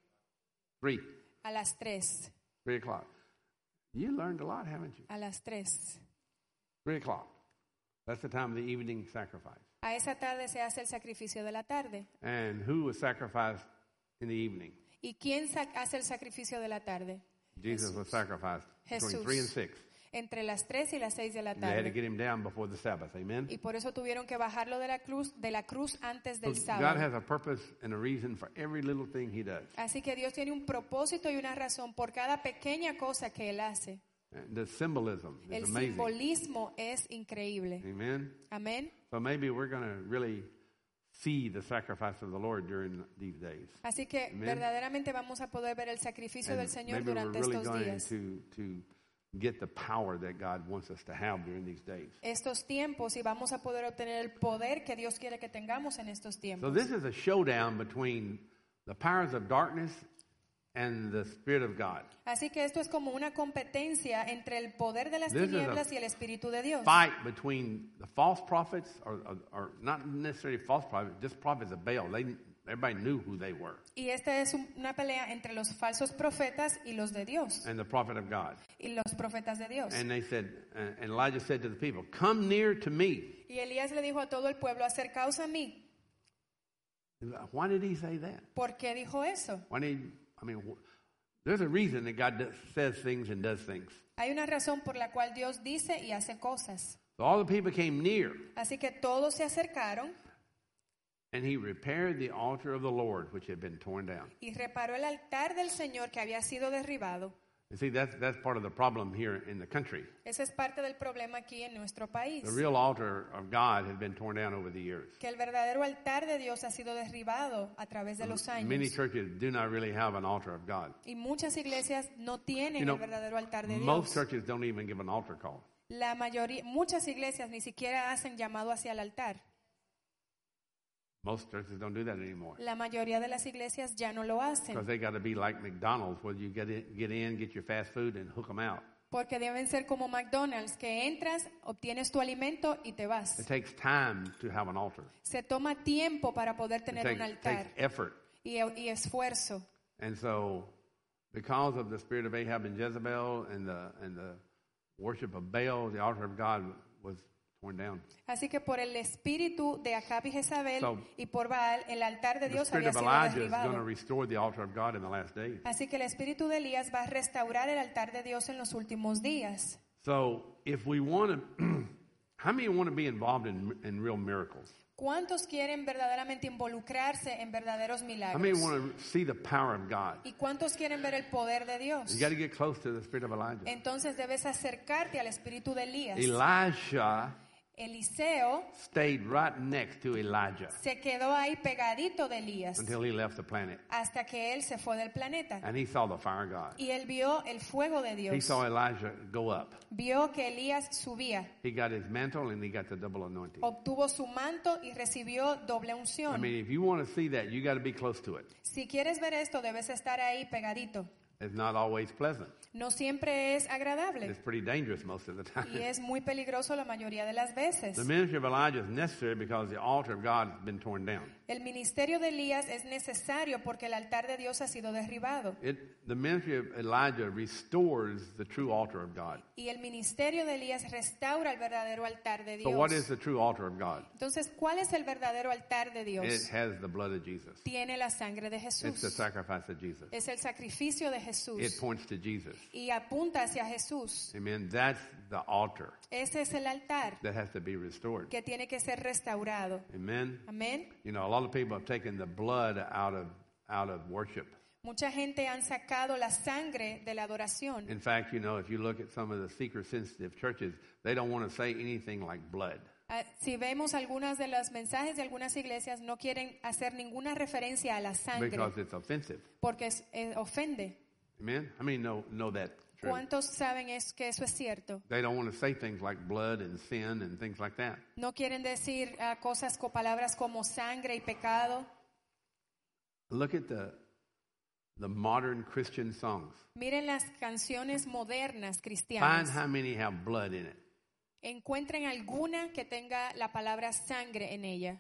[SPEAKER 1] 3
[SPEAKER 2] A las 3.
[SPEAKER 1] o'clock. You learned a lot, haven't you?
[SPEAKER 2] A las 3.
[SPEAKER 1] 3 o'clock. That's the time of the evening sacrifice.
[SPEAKER 2] A esa tarde se hace el sacrificio de la tarde.
[SPEAKER 1] And who was sacrificed in the evening?
[SPEAKER 2] ¿Y quién hace el sacrificio de la tarde?
[SPEAKER 1] Jesus was sacrificed between
[SPEAKER 2] Jesús.
[SPEAKER 1] 3 and 6.
[SPEAKER 2] Entre las 3 y las 6 de la
[SPEAKER 1] They had to
[SPEAKER 2] tarde.
[SPEAKER 1] get him down before the Sabbath. Amen?
[SPEAKER 2] Y por eso tuvieron que bajarlo de la cruz antes
[SPEAKER 1] So
[SPEAKER 2] del
[SPEAKER 1] God
[SPEAKER 2] sábado.
[SPEAKER 1] has a purpose and a reason for every little thing he does.
[SPEAKER 2] Así que Dios tiene un propósito y una razón por cada pequeña cosa que Él hace.
[SPEAKER 1] And the symbolism is
[SPEAKER 2] El
[SPEAKER 1] amazing.
[SPEAKER 2] simbolismo es increíble.
[SPEAKER 1] Amen?
[SPEAKER 2] Amén.
[SPEAKER 1] So maybe we're going to really see the sacrifice of the Lord during these days.
[SPEAKER 2] Así que
[SPEAKER 1] Amen.
[SPEAKER 2] verdaderamente vamos a poder ver el sacrificio
[SPEAKER 1] And
[SPEAKER 2] del Señor
[SPEAKER 1] maybe we're
[SPEAKER 2] durante
[SPEAKER 1] really
[SPEAKER 2] estos
[SPEAKER 1] going
[SPEAKER 2] días.
[SPEAKER 1] to get the power that God wants us to have during these days.
[SPEAKER 2] Estos tiempos y vamos a poder obtener el poder que Dios quiere que tengamos en estos
[SPEAKER 1] So
[SPEAKER 2] tiempos.
[SPEAKER 1] this is a showdown between the powers of darkness and the Spirit of God.
[SPEAKER 2] Así que esto es como una competencia entre el poder de las
[SPEAKER 1] This is a
[SPEAKER 2] tinieblas y el Espíritu de Dios.
[SPEAKER 1] Fight between the false prophets, or not necessarily false prophets, just prophets of Baal. Everybody knew who they were.
[SPEAKER 2] Y esta es una pelea entre los falsos profetas y los de Dios.
[SPEAKER 1] And the prophet of God.
[SPEAKER 2] Y los profetas de Dios.
[SPEAKER 1] And they said, and Elijah said to the people, come near to me.
[SPEAKER 2] Y Elías le dijo a todo el pueblo, acercaos a mí.
[SPEAKER 1] Why did he say that?
[SPEAKER 2] ¿Por qué dijo eso?
[SPEAKER 1] There's a reason that God says things and does things.
[SPEAKER 2] Hay una razón por la cual Dios dice y hace cosas.
[SPEAKER 1] So all the people came near,
[SPEAKER 2] Así que todos se acercaron
[SPEAKER 1] and he repaired the altar of the Lord, which had been torn down.
[SPEAKER 2] y reparó el altar del Señor que había sido derribado.
[SPEAKER 1] You see, that's part of the problem here in the country.
[SPEAKER 2] Ese es parte del problema aquí en nuestro país.
[SPEAKER 1] The real altar of God has been torn down over the years.
[SPEAKER 2] Que el verdadero altar de Dios ha sido derribado a través de los años.
[SPEAKER 1] Many churches do not really have an altar of God.
[SPEAKER 2] Y muchas iglesias no tienen
[SPEAKER 1] You know,
[SPEAKER 2] el verdadero altar de
[SPEAKER 1] most
[SPEAKER 2] Dios.
[SPEAKER 1] churches don't even give an altar call.
[SPEAKER 2] La mayoría, muchas iglesias ni siquiera hacen llamado hacia el altar.
[SPEAKER 1] Most churches don't do that anymore.
[SPEAKER 2] La mayoría de las iglesias ya no lo hacen.
[SPEAKER 1] Because they got to be like McDonald's, where you get in, get your fast food, and hook them out.
[SPEAKER 2] Porque deben ser como McDonald's, que entras, obtienes tu alimento y te vas.
[SPEAKER 1] It takes time to have an altar.
[SPEAKER 2] Se toma tiempo para poder tener un
[SPEAKER 1] It
[SPEAKER 2] altar
[SPEAKER 1] takes effort.
[SPEAKER 2] y esfuerzo.
[SPEAKER 1] And so, because of the spirit of Ahab and Jezebel and the worship of Baal, the altar of God was torn down.
[SPEAKER 2] Así que por el espíritu de Acab y Jezabel
[SPEAKER 1] So,
[SPEAKER 2] y por Baal, el altar de
[SPEAKER 1] The
[SPEAKER 2] Dios
[SPEAKER 1] spirit
[SPEAKER 2] había
[SPEAKER 1] of
[SPEAKER 2] sido
[SPEAKER 1] Elijah is going to
[SPEAKER 2] derribado.
[SPEAKER 1] restore the altar of God in the last days.
[SPEAKER 2] Así que el espíritu de Elías va a restaurar el altar de Dios en los últimos días.
[SPEAKER 1] So, if we want to, how many want to be involved in real miracles?
[SPEAKER 2] ¿Cuántos quieren verdaderamente involucrarse en verdaderos
[SPEAKER 1] How many
[SPEAKER 2] milagros?
[SPEAKER 1] want to see the power of God?
[SPEAKER 2] ¿Y cuántos quieren ver el poder de Dios?
[SPEAKER 1] You got to get close to the spirit of Elijah.
[SPEAKER 2] Entonces debes acercarte al espíritu de Elías.
[SPEAKER 1] Elisha
[SPEAKER 2] Eliseo
[SPEAKER 1] stayed right next to Elijah
[SPEAKER 2] se quedó ahí pegadito de Elías
[SPEAKER 1] until he left the planet.
[SPEAKER 2] hasta que él se fue del planeta.
[SPEAKER 1] And he saw the fire of God.
[SPEAKER 2] Y él vio el fuego de
[SPEAKER 1] He
[SPEAKER 2] Dios.
[SPEAKER 1] saw Elijah go up.
[SPEAKER 2] Vio que Elías subía,
[SPEAKER 1] He got his mantle and he got the double anointing.
[SPEAKER 2] obtuvo su manto y recibió doble
[SPEAKER 1] I
[SPEAKER 2] unción.
[SPEAKER 1] mean, if you want to see that, you got to be close to it.
[SPEAKER 2] Si quieres ver esto, debes estar ahí pegadito.
[SPEAKER 1] It's not always pleasant.
[SPEAKER 2] No siempre es agradable
[SPEAKER 1] It's pretty dangerous most of the
[SPEAKER 2] y
[SPEAKER 1] time.
[SPEAKER 2] es muy peligroso la mayoría de las veces.
[SPEAKER 1] The ministry of Elijah is necessary because the altar of God has been torn down.
[SPEAKER 2] El ministerio de Elías es necesario porque el altar de Dios ha sido derribado.
[SPEAKER 1] The ministry of Elijah restores the true altar of God.
[SPEAKER 2] Y el ministerio de Elías restaura el verdadero altar de
[SPEAKER 1] So what
[SPEAKER 2] Dios.
[SPEAKER 1] is the true altar of God?
[SPEAKER 2] Entonces, ¿cuál es el verdadero altar de
[SPEAKER 1] It
[SPEAKER 2] Dios?
[SPEAKER 1] has the blood of Jesus.
[SPEAKER 2] Tiene la sangre de
[SPEAKER 1] It's the
[SPEAKER 2] Jesús.
[SPEAKER 1] sacrifice of Jesus.
[SPEAKER 2] Es el sacrificio de
[SPEAKER 1] It
[SPEAKER 2] Jesús.
[SPEAKER 1] points to Jesus.
[SPEAKER 2] Y apunta hacia Jesús.
[SPEAKER 1] Amen. That's the altar
[SPEAKER 2] Ese es el altar
[SPEAKER 1] that has to be restored.
[SPEAKER 2] que tiene que ser restaurado.
[SPEAKER 1] Amen.
[SPEAKER 2] Amén.
[SPEAKER 1] You know, a lot of people have taken the blood out of worship.
[SPEAKER 2] Mucha gente han sacado la sangre de la adoración.
[SPEAKER 1] In fact, you know, if you look at some of the seeker-sensitive churches, they don't want to say anything like blood.
[SPEAKER 2] Si vemos algunas de los mensajes de algunas iglesias, no quieren hacer ninguna referencia a la sangre
[SPEAKER 1] Because it's offensive.
[SPEAKER 2] porque ofende.
[SPEAKER 1] Amen? How many know that? True?
[SPEAKER 2] ¿Cuántos saben que eso es cierto?
[SPEAKER 1] They don't want to say things like blood and sin and things like that.
[SPEAKER 2] No quieren decir cosas con palabras como sangre y pecado.
[SPEAKER 1] Look at the modern Christian songs.
[SPEAKER 2] Miren las canciones modernas
[SPEAKER 1] Find
[SPEAKER 2] cristianas.
[SPEAKER 1] how many have blood in it.
[SPEAKER 2] Encuentren alguna que tenga la palabra sangre en ella.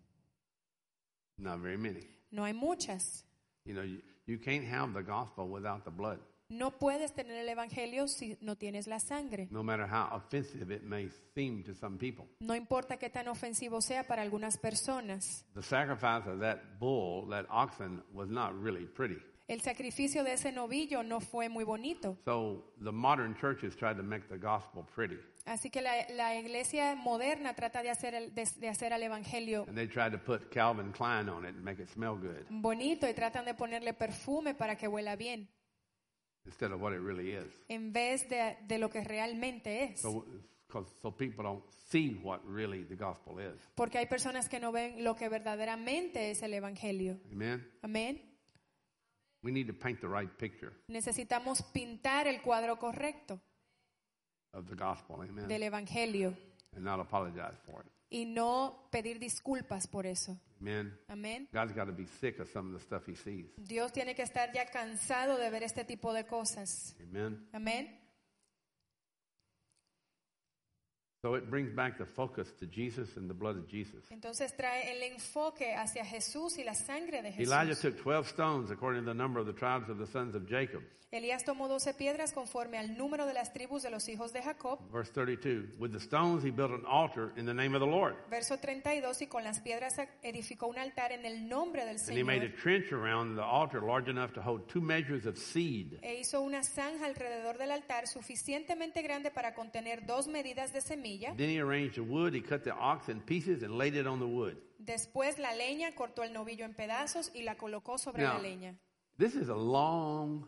[SPEAKER 1] Not very many.
[SPEAKER 2] No hay muchas.
[SPEAKER 1] You know, you can't have the gospel without the blood,
[SPEAKER 2] No puedes tener el evangelio si no tienes la sangre.
[SPEAKER 1] no matter how offensive it may seem to some people.
[SPEAKER 2] No importa qué tan ofensivo sea para algunas personas.
[SPEAKER 1] The sacrifice of that bull, that oxen, was not really pretty.
[SPEAKER 2] El sacrificio de ese novillo no fue muy bonito.
[SPEAKER 1] So the modern churches tried to make the gospel pretty.
[SPEAKER 2] Así que la iglesia moderna trata de hacer al evangelio
[SPEAKER 1] And they tried to put Calvin Klein on it and make it smell good
[SPEAKER 2] bonito y tratan de ponerle perfume para que huela bien,
[SPEAKER 1] instead of what it really is.
[SPEAKER 2] en vez de lo que realmente es.
[SPEAKER 1] So people don't see what really the gospel is.
[SPEAKER 2] Porque hay personas que no ven lo que verdaderamente es el evangelio.
[SPEAKER 1] Amen?
[SPEAKER 2] Amén.
[SPEAKER 1] We need to paint the right picture
[SPEAKER 2] Necesitamos pintar el cuadro correcto
[SPEAKER 1] of the gospel. Amen?
[SPEAKER 2] del evangelio
[SPEAKER 1] And not apologize for it.
[SPEAKER 2] y no pedir disculpas por eso.
[SPEAKER 1] Amen?
[SPEAKER 2] Amén.
[SPEAKER 1] God's got to be sick of some of the stuff he sees.
[SPEAKER 2] Dios tiene que estar ya cansado de ver este tipo de cosas.
[SPEAKER 1] Amen?
[SPEAKER 2] Amén.
[SPEAKER 1] So it brings back the focus to Jesus and the blood of Jesus.
[SPEAKER 2] Entonces trae el enfoque hacia Jesús y la sangre de Jesús.
[SPEAKER 1] Elijah took 12 stones according to the number of the tribes of the sons of Jacob.
[SPEAKER 2] Elías tomó 12 piedras conforme al número de las tribus de los hijos de Jacob.
[SPEAKER 1] Verse 32. With the stones he built an altar in the name of the Lord.
[SPEAKER 2] Verso 32, y con las piedras edificó un altar en el nombre del
[SPEAKER 1] And he made a
[SPEAKER 2] Señor.
[SPEAKER 1] trench around the altar large enough to hold 2 measures of seed.
[SPEAKER 2] E hizo una zanja alrededor del altar suficientemente grande para contener 2 medidas de semilla.
[SPEAKER 1] Then he arranged the wood, he cut the ox in pieces and laid it on the wood.
[SPEAKER 2] Después la leña, cortó el novillo en pedazos y la colocó sobre
[SPEAKER 1] Now,
[SPEAKER 2] la leña.
[SPEAKER 1] This is a long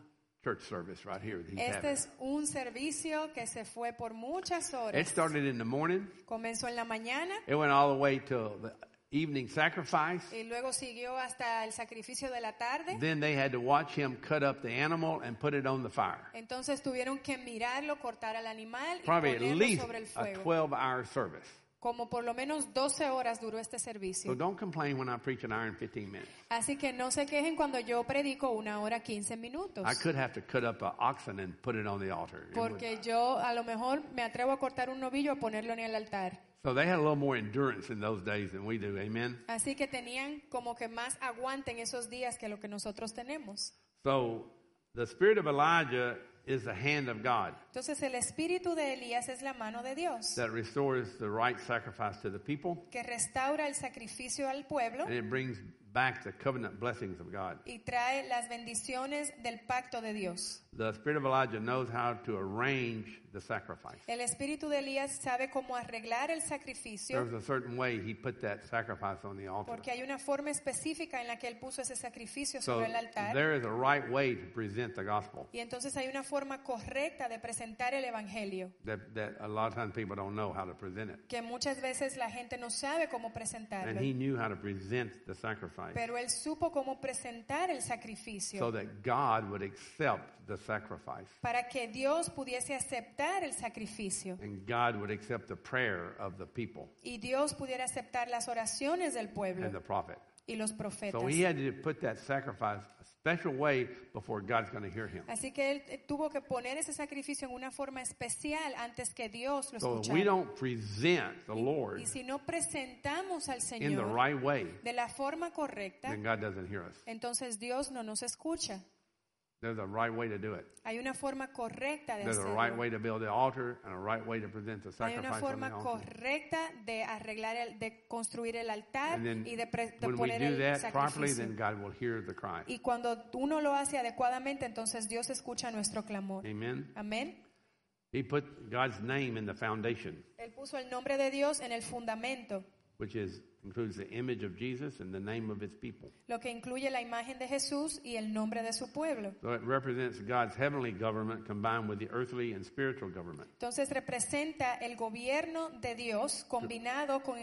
[SPEAKER 1] church service right here that he's
[SPEAKER 2] Este
[SPEAKER 1] having.
[SPEAKER 2] es un servicio que se fue por muchas
[SPEAKER 1] It
[SPEAKER 2] horas.
[SPEAKER 1] started in the morning.
[SPEAKER 2] Comenzó en la mañana
[SPEAKER 1] It went all the way to the evening sacrifice.
[SPEAKER 2] y luego siguió hasta el sacrificio de la tarde.
[SPEAKER 1] Then they had to watch him cut up the animal and put it on the fire.
[SPEAKER 2] Entonces tuvieron que mirarlo, cortar al animal y
[SPEAKER 1] Probably at
[SPEAKER 2] ponerlo
[SPEAKER 1] least
[SPEAKER 2] sobre el
[SPEAKER 1] a
[SPEAKER 2] fuego.
[SPEAKER 1] 12-hour service.
[SPEAKER 2] Como por lo menos 12 horas duró este
[SPEAKER 1] So
[SPEAKER 2] servicio.
[SPEAKER 1] don't complain when I preach an hour and 15 minutes.
[SPEAKER 2] Así que no se quejen cuando yo predico 1 hora 15 minutos.
[SPEAKER 1] I could have to cut up an oxen and put it on the altar. It would-
[SPEAKER 2] Porque yo a lo mejor me atrevo a cortar un novillo a ponerlo en el altar.
[SPEAKER 1] So they had a little more endurance in those days than we do. Amen.
[SPEAKER 2] Así que tenían como que más aguante en esos días que lo que nosotros tenemos.
[SPEAKER 1] So the spirit of Elijah is the hand of God
[SPEAKER 2] Entonces el espíritu de Elías es la mano de Dios
[SPEAKER 1] that restores the right sacrifice to the people,
[SPEAKER 2] que restaura el sacrificio al pueblo
[SPEAKER 1] and it brings back the covenant blessings of God.
[SPEAKER 2] y trae las bendiciones del pacto de Dios.
[SPEAKER 1] The spirit of Elijah knows how to arrange the sacrifice.
[SPEAKER 2] El espíritu de Elías sabe cómo arreglar el sacrificio
[SPEAKER 1] There's a certain way he put that sacrifice on the altar.
[SPEAKER 2] porque hay una forma específica en la que él puso ese sacrificio
[SPEAKER 1] So
[SPEAKER 2] sobre el altar.
[SPEAKER 1] there is a right way to present the gospel
[SPEAKER 2] Y entonces hay una forma correcta de presentar el evangelio
[SPEAKER 1] that a lot of times people don't know how to present it.
[SPEAKER 2] que muchas veces la gente no sabe cómo
[SPEAKER 1] And
[SPEAKER 2] presentarlo.
[SPEAKER 1] he knew how to present the sacrifice
[SPEAKER 2] Pero él supo cómo presentar el
[SPEAKER 1] so
[SPEAKER 2] sacrificio
[SPEAKER 1] that God would accept the sacrifice
[SPEAKER 2] para que Dios pudiese aceptar el sacrificio
[SPEAKER 1] and God would accept the prayer of the people
[SPEAKER 2] y Dios pudiera aceptar las oraciones del pueblo
[SPEAKER 1] and the prophet.
[SPEAKER 2] y los profetas.
[SPEAKER 1] So he had to put that sacrifice a special way before God's going to hear him.
[SPEAKER 2] Así que él tuvo que poner ese sacrificio en una forma especial antes que Dios lo
[SPEAKER 1] So if
[SPEAKER 2] escuchara.
[SPEAKER 1] we don't present the Lord
[SPEAKER 2] Y si no presentamos al
[SPEAKER 1] in the
[SPEAKER 2] Señor
[SPEAKER 1] right way,
[SPEAKER 2] de la forma correcta,
[SPEAKER 1] then God doesn't hear us.
[SPEAKER 2] entonces Dios no nos escucha.
[SPEAKER 1] There's a right way to do it.
[SPEAKER 2] Hay una forma correcta de
[SPEAKER 1] There's a
[SPEAKER 2] hacerlo.
[SPEAKER 1] right way to build the altar and a right way to present the
[SPEAKER 2] Hay una
[SPEAKER 1] sacrifice on the
[SPEAKER 2] forma
[SPEAKER 1] altar.
[SPEAKER 2] correcta de arreglar, de construir el altar
[SPEAKER 1] And then
[SPEAKER 2] y de
[SPEAKER 1] when we
[SPEAKER 2] poner
[SPEAKER 1] do
[SPEAKER 2] el
[SPEAKER 1] that properly,
[SPEAKER 2] sacrificio.
[SPEAKER 1] then God will hear the cry.
[SPEAKER 2] Y cuando uno lo hace adecuadamente, entonces Dios escucha nuestro clamor.
[SPEAKER 1] Amen.
[SPEAKER 2] Amén.
[SPEAKER 1] He put God's name in the foundation,
[SPEAKER 2] Él puso el nombre de Dios en el fundamento,
[SPEAKER 1] which includes the image of Jesus and the name of his people.
[SPEAKER 2] lo que incluye la imagen de Jesús y el nombre de su pueblo.
[SPEAKER 1] So it represents God's heavenly government combined with the earthly and spiritual government.
[SPEAKER 2] Entonces representa el gobierno de Dios combinado con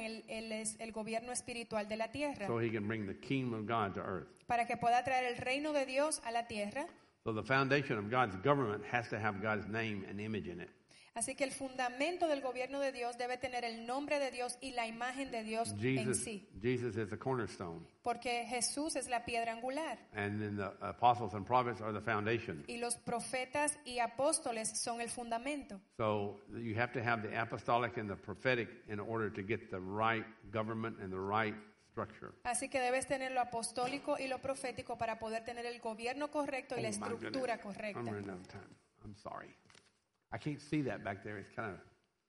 [SPEAKER 2] el gobierno espiritual de la tierra,
[SPEAKER 1] So he can bring the kingdom of God to earth.
[SPEAKER 2] para que pueda traer el reino de Dios a la tierra.
[SPEAKER 1] So the foundation of God's government has to have God's name and image in it.
[SPEAKER 2] Así que el fundamento del gobierno de Dios debe tener el nombre de Dios y la imagen de Dios en sí,
[SPEAKER 1] Jesus is the cornerstone,
[SPEAKER 2] porque Jesús es la piedra angular
[SPEAKER 1] and then the apostles and prophets are the foundation.
[SPEAKER 2] y los profetas y apóstoles son el fundamento.
[SPEAKER 1] So you have to have the apostolic and the prophetic in order to get the right government and the right structure.
[SPEAKER 2] Así que debes tener lo apostólico y lo profético para poder tener el gobierno correcto y la
[SPEAKER 1] Oh, my
[SPEAKER 2] estructura
[SPEAKER 1] goodness.
[SPEAKER 2] correcta.
[SPEAKER 1] I'm running out of time. I'm sorry. I can't see that back there. It's kind of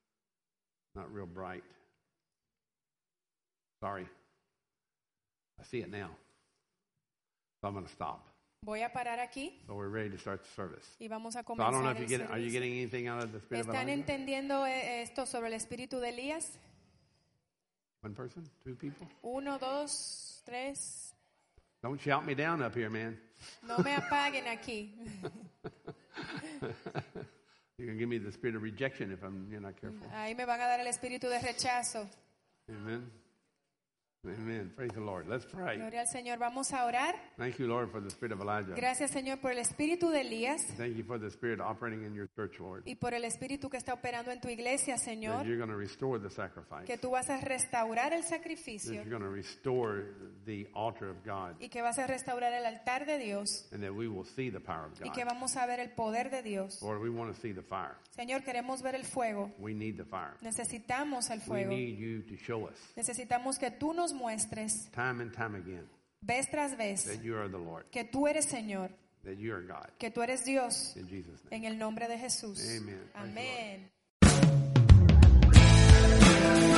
[SPEAKER 1] not real bright. Sorry. I see it now. So I'm going to stop.
[SPEAKER 2] Voy a parar aquí
[SPEAKER 1] So we're ready to start the service.
[SPEAKER 2] y vamos a
[SPEAKER 1] So I don't know
[SPEAKER 2] comenzar
[SPEAKER 1] if you
[SPEAKER 2] el
[SPEAKER 1] get. Are you
[SPEAKER 2] servicio.
[SPEAKER 1] getting anything out of the spirit of
[SPEAKER 2] ¿Están
[SPEAKER 1] Elijah?
[SPEAKER 2] entendiendo esto sobre el espíritu de Elías?
[SPEAKER 1] One person? Two people?
[SPEAKER 2] 1, 2, 3.
[SPEAKER 1] Don't shout me down up here, man.
[SPEAKER 2] No me apaguen aquí.
[SPEAKER 1] You can give me the spirit of rejection if you're not careful.
[SPEAKER 2] Ahí me van a dar el espíritu de rechazo.
[SPEAKER 1] Amen. Amen. Praise the Lord. Let's pray.
[SPEAKER 2] Gloria al Señor. Vamos a orar.
[SPEAKER 1] Thank you, Lord, for the spirit of Elijah.
[SPEAKER 2] Gracias, Señor, por el espíritu de Elías
[SPEAKER 1] Thank you for the spirit operating in your church, Lord.
[SPEAKER 2] y por el espíritu que está operando en tu iglesia,
[SPEAKER 1] That
[SPEAKER 2] Señor.
[SPEAKER 1] you're going to restore the sacrifice.
[SPEAKER 2] Que tú vas a restaurar el
[SPEAKER 1] That
[SPEAKER 2] sacrificio
[SPEAKER 1] you're going to restore the altar of God.
[SPEAKER 2] y que vas a restaurar el altar de Dios
[SPEAKER 1] And that we will see the power of
[SPEAKER 2] y que
[SPEAKER 1] God.
[SPEAKER 2] vamos a ver el poder de Dios.
[SPEAKER 1] Lord, we want to see the fire.
[SPEAKER 2] Señor, queremos ver el fuego.
[SPEAKER 1] We need the fire.
[SPEAKER 2] Necesitamos el
[SPEAKER 1] We
[SPEAKER 2] fuego.
[SPEAKER 1] need you to show us
[SPEAKER 2] Necesitamos que tú nos muestres
[SPEAKER 1] time and time again
[SPEAKER 2] vez tras vez
[SPEAKER 1] that you are the Lord,
[SPEAKER 2] que tú eres Señor,
[SPEAKER 1] that you are God.
[SPEAKER 2] que tú eres Dios,
[SPEAKER 1] In Jesus' name.
[SPEAKER 2] en el nombre de Jesús.
[SPEAKER 1] Amen. Praise the Lord.
[SPEAKER 2] Amén.